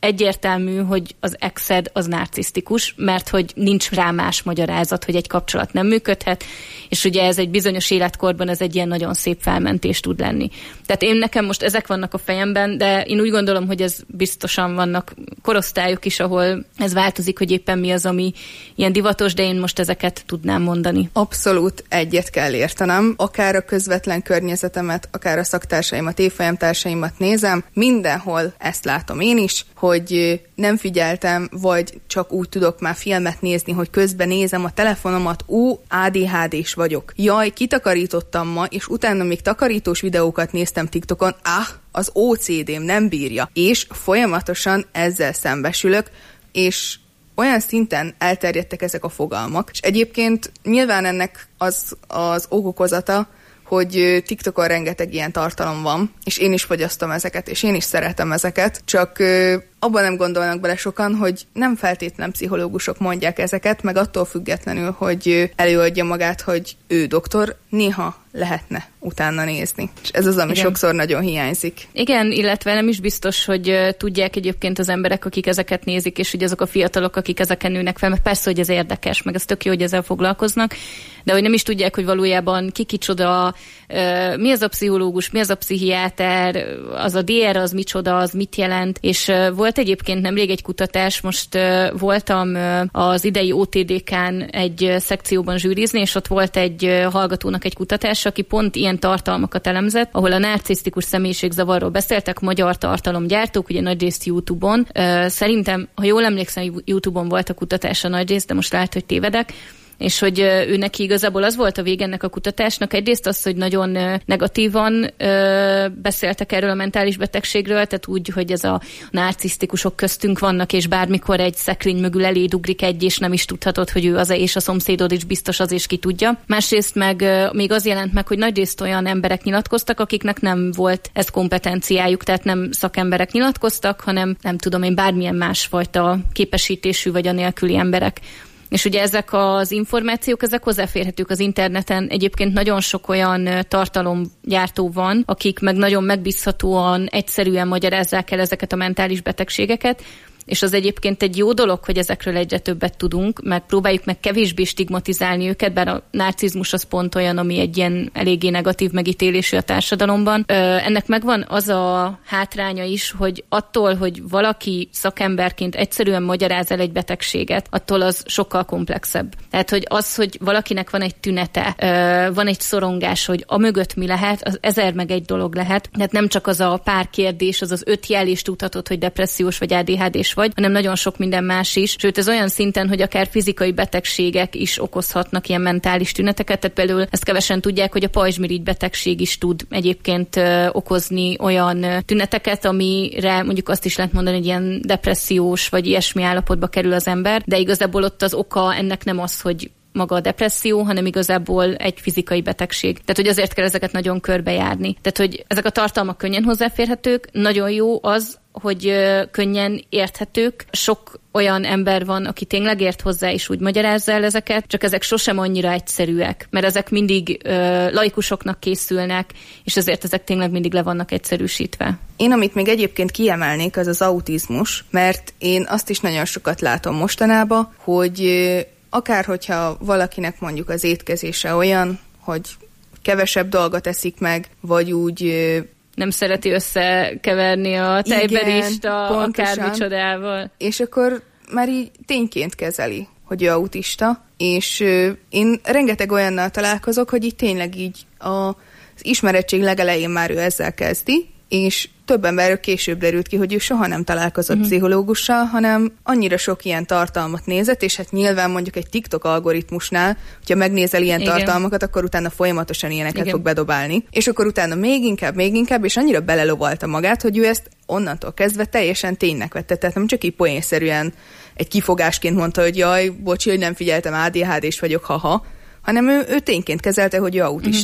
egyértelmű, hogy az exed az narcisztikus, mert hogy nincs rá más magyarázat, hogy egy kapcsolat nem működhet, és ugye ez egy bizonyos életkorban ez egy ilyen nagyon szép felmentés tud lenni. Tehát én nekem most ezek vannak a fejemben, de én úgy gondolom, hogy ez biztosan vannak korosztályok is, ahol ez változik, hogy éppen mi az, ami ilyen divatos, de én most ezeket tudnám mondani. Abszolút egyet kell értenem. Akár a közvetlen környezetemet, akár a szaktársaimat, évfolyamtársaimat nézem, mindenhol ezt látom én is, hogy nem figyeltem, vagy csak úgy tudok már filmet nézni, hogy közben nézem a telefonomat, ú, á dé há dés vagyok. Jaj, kitakarítottam ma, és utána még takarítós videókat néztem TikTokon, áh, az ó cé dém nem bírja. És folyamatosan ezzel szembesülök, és olyan szinten elterjedtek ezek a fogalmak. És egyébként nyilván ennek az, az okokozata, hogy TikTokon rengeteg ilyen tartalom van, és én is fogyasztom ezeket, és én is szeretem ezeket, csak ö, abban nem gondolnak bele sokan, hogy nem feltétlen pszichológusok mondják ezeket, meg attól függetlenül, hogy előadja magát, hogy ő doktor, néha lehetne utána nézni. És ez az, ami Igen. sokszor nagyon hiányzik. Igen, illetve nem is biztos, hogy uh, tudják egyébként az emberek, akik ezeket nézik, és hogy azok a fiatalok, akik ezeken nőnek fel, mert persze, hogy ez érdekes, meg ez tök jó, hogy ezzel foglalkoznak, de hogy nem is tudják, hogy valójában ki kicsoda, uh, mi az a pszichológus, mi az a pszichiáter, az a dé er, az micsoda, az mit jelent, és uh, volt egyébként nemrég egy kutatás, most uh, voltam uh, az idei o té dé kán egy uh, szekcióban zsűrizni, és ott volt egy uh, hallgatónak egy kutatás, aki pont ilyen tartalmakat elemzett, ahol a narcisztikus személyiségzavarról beszéltek, magyar tartalomgyártók, ugye nagyrészt YouTube-on. Uh, szerintem, ha jól emlékszem, YouTube-on volt a kutatás a nagyrészt, de most lehet, hogy tévedek, és hogy ő neki igazából az volt a vége ennek a kutatásnak, egyrészt az, hogy nagyon negatívan ö, beszéltek erről a mentális betegségről, tehát úgy, hogy ez a narcisztikusok köztünk vannak, és bármikor egy szekrény mögül eléd ugrik egy, és nem is tudhatod, hogy ő az, és a szomszédod is biztos az, és ki tudja. Másrészt meg ö, még az jelent meg, hogy nagyrészt olyan emberek nyilatkoztak, akiknek nem volt ez kompetenciájuk, tehát nem szakemberek nyilatkoztak, hanem nem tudom én, bármilyen másfajta képesítésű vagy anélküli emberek. És ugye ezek az információk, ezek hozzáférhetők az interneten. Egyébként nagyon sok olyan tartalomgyártó van, akik meg nagyon megbízhatóan, egyszerűen magyarázzák el ezeket a mentális betegségeket, és az egyébként egy jó dolog, hogy ezekről egyre többet tudunk, mert próbáljuk meg kevésbé stigmatizálni őket, bár a narcizmus az pont olyan, ami egy ilyen eléggé negatív megítélésű a társadalomban. Ö, ennek megvan az a hátránya is, hogy attól, hogy valaki szakemberként egyszerűen magyaráz el egy betegséget, attól az sokkal komplexebb. Tehát, hogy az, hogy valakinek van egy tünete, ö, van egy szorongás, hogy a mögött mi lehet, az ezer meg egy dolog lehet. Tehát nem csak az a pár kérdés, az az öt jel, és tudhatod, hogy depressziós vagy á dé há dés vagy, hanem nagyon sok minden más is. Sőt, ez olyan szinten, hogy akár fizikai betegségek is okozhatnak ilyen mentális tüneteket. Tehát például ezt kevesen tudják, hogy a pajzsmirigy betegség is tud egyébként ö, okozni olyan ö, tüneteket, amire mondjuk azt is lehet mondani, hogy ilyen depressziós vagy ilyesmi állapotba kerül az ember, de igazából ott az oka ennek nem az, hogy maga a depresszió, hanem igazából egy fizikai betegség. Tehát, hogy azért kell ezeket nagyon körbejárni. Tehát, hogy ezek a tartalmak könnyen hozzáférhetők, nagyon jó az, hogy ö, könnyen érthetők. Sok olyan ember van, aki tényleg ért hozzá, és úgy magyarázza el ezeket, csak ezek sosem annyira egyszerűek, mert ezek mindig ö, laikusoknak készülnek, és ezért ezek tényleg mindig le vannak egyszerűsítve. Én, amit még egyébként kiemelnék, az az autizmus, mert én azt is nagyon sokat látom mostanában, hogy ö, akár hogyha valakinek mondjuk az étkezése olyan, hogy kevesebb dolgot eszik meg, vagy úgy ö, nem szereti összekeverni a tejberist akármicsodával. És akkor már így tényként kezeli, hogy ő autista, és ö, én rengeteg olyannal találkozok, hogy így tényleg így a, az ismerettség legelején már ő ezzel kezdi, és több emberről később derült ki, hogy ő soha nem találkozott uh-huh. pszichológussal, hanem annyira sok ilyen tartalmat nézett, és hát nyilván mondjuk egy TikTok algoritmusnál, hogyha megnézel ilyen Igen. tartalmakat, akkor utána folyamatosan ilyeneket Igen. fog bedobálni, és akkor utána még inkább, még inkább, és annyira belelovalta magát, hogy ő ezt onnantól kezdve teljesen ténynek vette, tehát nem csak így poénszerűen egy kifogásként mondta, hogy jaj, bocsi, hogy nem figyeltem, á dé há dés vagyok, haha, hanem ő, ő tényként kezelte, hogy ő autista. Uh-huh.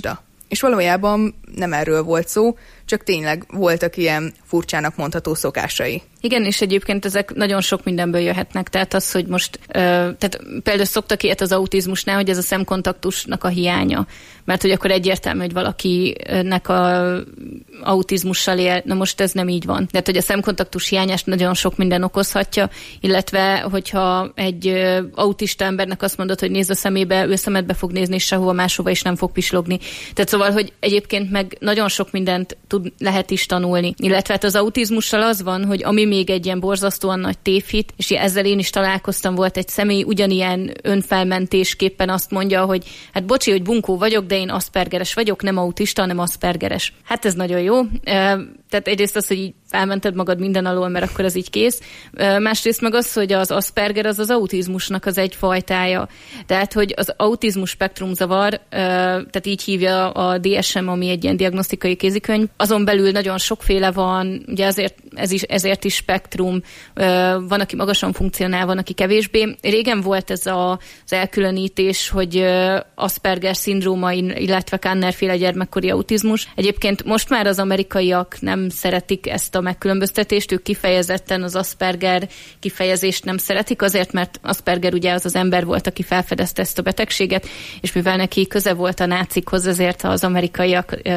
és valójában nem erről volt szó, csak tényleg voltak ilyen furcsának mondható szokásai. Igen, és egyébként ezek nagyon sok mindenből jöhetnek, tehát az, hogy most, ö, tehát például szoktak ilyet az autizmusnál, hogy ez a szemkontaktusnak a hiánya, mert hogy akkor egyértelmű, hogy valakinek a autizmussal él, na most ez nem így van. Tehát, hogy a szemkontaktus hiányást nagyon sok minden okozhatja, illetve, hogyha egy ö, autista embernek azt mondod, hogy nézz a szemébe, ő szemedbe fog nézni, és sehova máshova is nem fog pislogni. Tehát szóval, hogy egyébként meg nagyon sok mindent tud, lehet is tanulni. Illetve hát az autizmussal az van, hogy ami még egy ilyen borzasztóan nagy tévhit, és ezzel én is találkoztam, volt egy személy, ugyanilyen önfelmentésképpen azt mondja, hogy hát bocsi, hogy bunkó vagyok, de én aspergeres vagyok, nem autista, hanem aspergeres. Hát ez nagyon jó. Tehát egyrészt az, hogy így felmented magad minden alól, mert akkor az így kész. Másrészt meg az, hogy az Asperger az az autizmusnak az egy fajtája. Tehát, hogy az autizmus spektrumzavar, tehát így hívja a dé es em, ami egy ilyen diagnosztikai kézikönyv, azon belül nagyon sokféle van, ugye azért, ez is, ezért is spektrum, van, aki magasan funkcionál, van, aki kevésbé. Régen volt ez a, az elkülönítés, hogy Asperger szindróma, illetve Kanner-féle gyermekkori autizmus. Egyébként most már az amerikaiak nem szeretik ezt a megkülönböztetést, ők kifejezetten az Asperger kifejezést nem szeretik, azért, mert Asperger ugye az az ember volt, aki felfedezte ezt a betegséget, és mivel neki köze volt a nácikhoz, ezért az amerikaiak ö,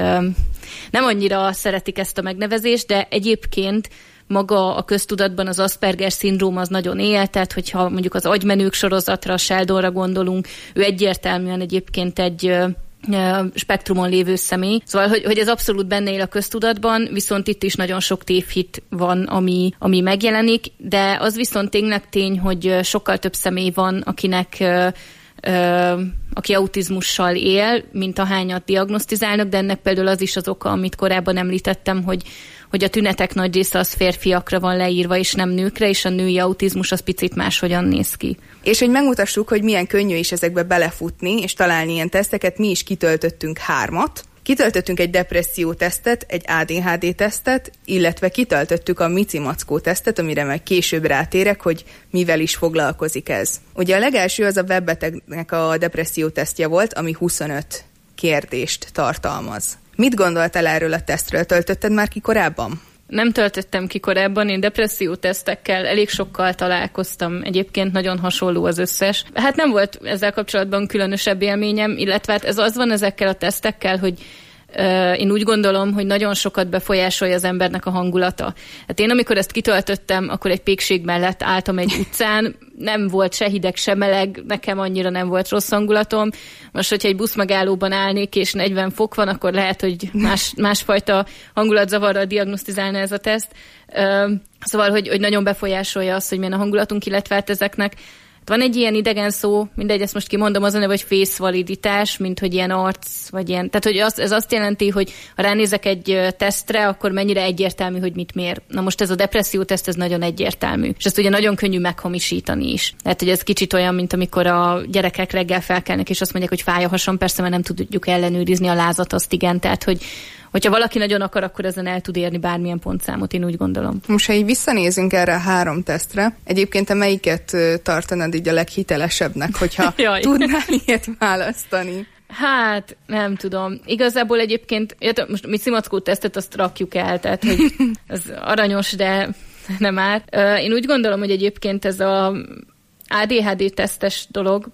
nem annyira szeretik ezt a megnevezést, de egyébként maga a köztudatban az Asperger-szindróma az nagyon él, tehát hogyha mondjuk az Agymenők sorozatra, Sheldonra gondolunk, ő egyértelműen egyébként egy spektrumon lévő személy. Szóval, hogy, hogy ez abszolút benne él a köztudatban, viszont itt is nagyon sok tévhit van, ami, ami megjelenik, de az viszont tényleg tény, hogy sokkal több személy van, akinek ö, ö, aki autizmussal él, mint ahányat diagnosztizálnak, de ennek például az is az oka, amit korábban említettem, hogy hogy a tünetek nagy része az férfiakra van leírva, és nem nőkre, és a női autizmus az picit máshogyan néz ki. És hogy megmutassuk, hogy milyen könnyű is ezekbe belefutni, és találni ilyen teszteket, mi is kitöltöttünk hármat. Kitöltöttünk egy depresszió tesztet, egy á dé há dé tesztet, illetve kitöltöttük a Mici Mackó tesztet, amire majd később rátérek, hogy mivel is foglalkozik ez. Ugye a legelső az a webbetegnek a depresszió tesztje volt, ami huszonöt kérdést tartalmaz. Mit gondoltál erről a tesztről? Töltötted már ki korábban? Nem töltöttem ki korábban, én depresszió tesztekkel elég sokkal találkoztam, egyébként nagyon hasonló az összes. Hát nem volt ezzel kapcsolatban különösebb élményem, illetve hát ez az van ezekkel a tesztekkel, hogy Uh, én úgy gondolom, hogy nagyon sokat befolyásolja az embernek a hangulata. Hát én amikor ezt kitöltöttem, akkor egy pékség mellett álltam egy utcán, nem volt se hideg, se meleg, nekem annyira nem volt rossz hangulatom. Most, hogyha egy buszmegállóban állnék, és negyven fok van, akkor lehet, hogy más, másfajta hangulatzavarral diagnosztizálna ez a teszt. Uh, szóval, hogy, hogy nagyon befolyásolja azt, hogy milyen a hangulatunk, illetve hát ezeknek van egy ilyen idegen szó, mindegy, ezt most kimondom, az a neve, hogy face validitás, mint hogy ilyen arc, vagy ilyen. Tehát, hogy az, ez azt jelenti, hogy ha ránézek egy tesztre, akkor mennyire egyértelmű, hogy mit mér. Na most ez a depresszió teszt, ez nagyon egyértelmű. És ezt ugye nagyon könnyű meghamisítani is. Tehát, hogy ez kicsit olyan, mint amikor a gyerekek reggel felkelnek, és azt mondják, hogy fáj a hasam, persze, mert nem tudjuk ellenőrizni a lázat, azt igen. Tehát, hogy hogyha valaki nagyon akar, akkor ezen el tud érni bármilyen pontszámot, én úgy gondolom. Most, ha így visszanézünk erre a három tesztre, egyébként te melyiket tartanád így a leghitelesebbnek, hogyha tudnál ilyet választani? Hát, nem tudom. Igazából egyébként, most mi Cimackó tesztet, azt rakjuk el, tehát, hogy az aranyos, de nem áll. Én úgy gondolom, hogy egyébként ez a á dé há dé tesztes dolog,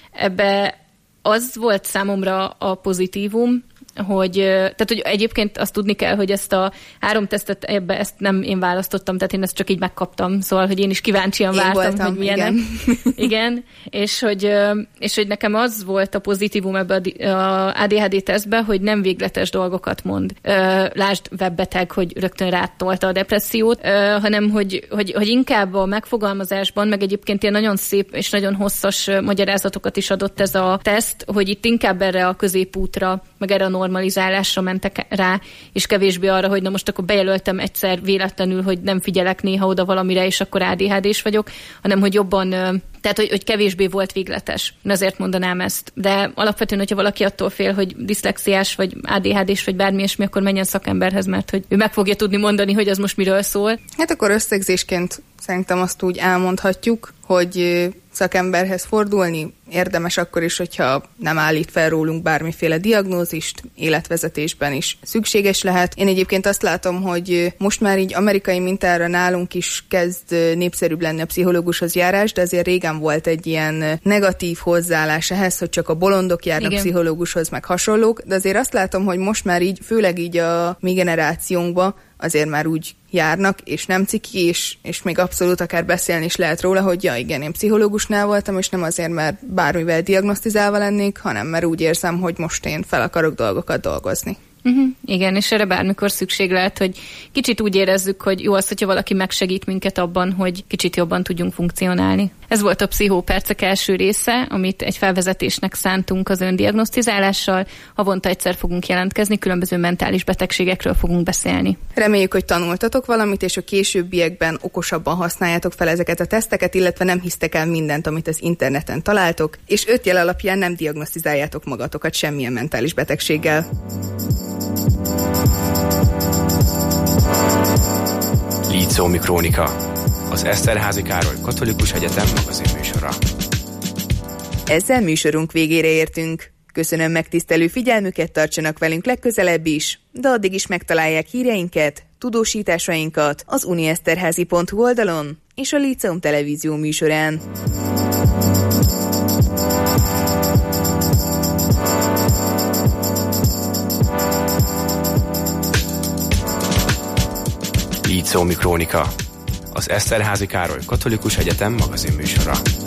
ebbe az volt számomra a pozitívum, hogy, tehát, hogy egyébként azt tudni kell, hogy ezt a három tesztet ebbe ezt nem én választottam, tehát én ezt csak így megkaptam, szóval, hogy én is kíváncsian én vártam, voltam, hogy milyenek. Igen. igen, és hogy, és hogy nekem az volt a pozitívum ebbe a á dé há dé tesztbe, hogy nem végletes dolgokat mond. Lásd webbeteg, hogy rögtön rátolta a depressziót, hanem hogy, hogy, hogy inkább a megfogalmazásban, meg egyébként ilyen nagyon szép és nagyon hosszas magyarázatokat is adott ez a teszt, hogy itt inkább erre a középútra, meg erre a normalizálásra mentek rá, és kevésbé arra, hogy na most akkor bejelöltem egyszer véletlenül, hogy nem figyelek néha oda valamire, és akkor á dé há dés vagyok, hanem hogy jobban, tehát hogy, hogy kevésbé volt végletes. Én azért mondanám ezt. De alapvetően, hogyha valaki attól fél, hogy diszlexiás, vagy á dé há dés, vagy bármi ilyesmi, akkor menjen szakemberhez, mert hogy ő meg fogja tudni mondani, hogy az most miről szól. Hát akkor összegzésként szerintem azt úgy elmondhatjuk, hogy szakemberhez fordulni, érdemes akkor is, hogyha nem állít fel rólunk bármiféle diagnózist, életvezetésben is szükséges lehet. Én egyébként azt látom, hogy most már így amerikai mintára nálunk is kezd népszerűbb lenni a pszichológushoz járás, de azért régen volt egy ilyen negatív hozzáállás ehhez, hogy csak a bolondok járnak Igen. pszichológushoz, meg hasonlók, de azért azt látom, hogy most már így, főleg így a mi generációnkban azért már úgy járnak, és nem ciki, és, és még abszolút akár beszélni is lehet róla, hogy ja igen, én pszichológusnál voltam, és nem azért, mert bármivel diagnosztizálva lennék, hanem mert úgy érzem, hogy most én fel akarok dolgokat dolgozni. Uh-huh. Igen, és erre bármikor szükség lehet, hogy kicsit úgy érezzük, hogy jó az, hogyha valaki megsegít minket abban, hogy kicsit jobban tudjunk funkcionálni. Ez volt a Pszichópercek első része, amit egy felvezetésnek szántunk az öndiagnosztizálással. Havonta egyszer fogunk jelentkezni, különböző mentális betegségekről fogunk beszélni. Reméljük, hogy tanultatok valamit, és a későbbiekben okosabban használjátok fel ezeket a teszteket, illetve nem hisztek el mindent, amit az interneten találtok, és öt jel alapján nem diagnosztizáljátok magatokat semmilyen mentális betegséggel. Lícómi Krónika, az Eszterházy Károly Katolikus Egyetem magazinműsora. Ezzel műsorunk végére értünk. Köszönöm megtisztelő figyelmüket, tartsanak velünk legközelebb is, de addig is megtalálják híreinket, tudósításainkat az unieszterházy pont hu oldalon és a Líceum televízió műsorán. Lícómi Krónika, az Eszterházy Károly Katolikus Egyetem magazinműsora.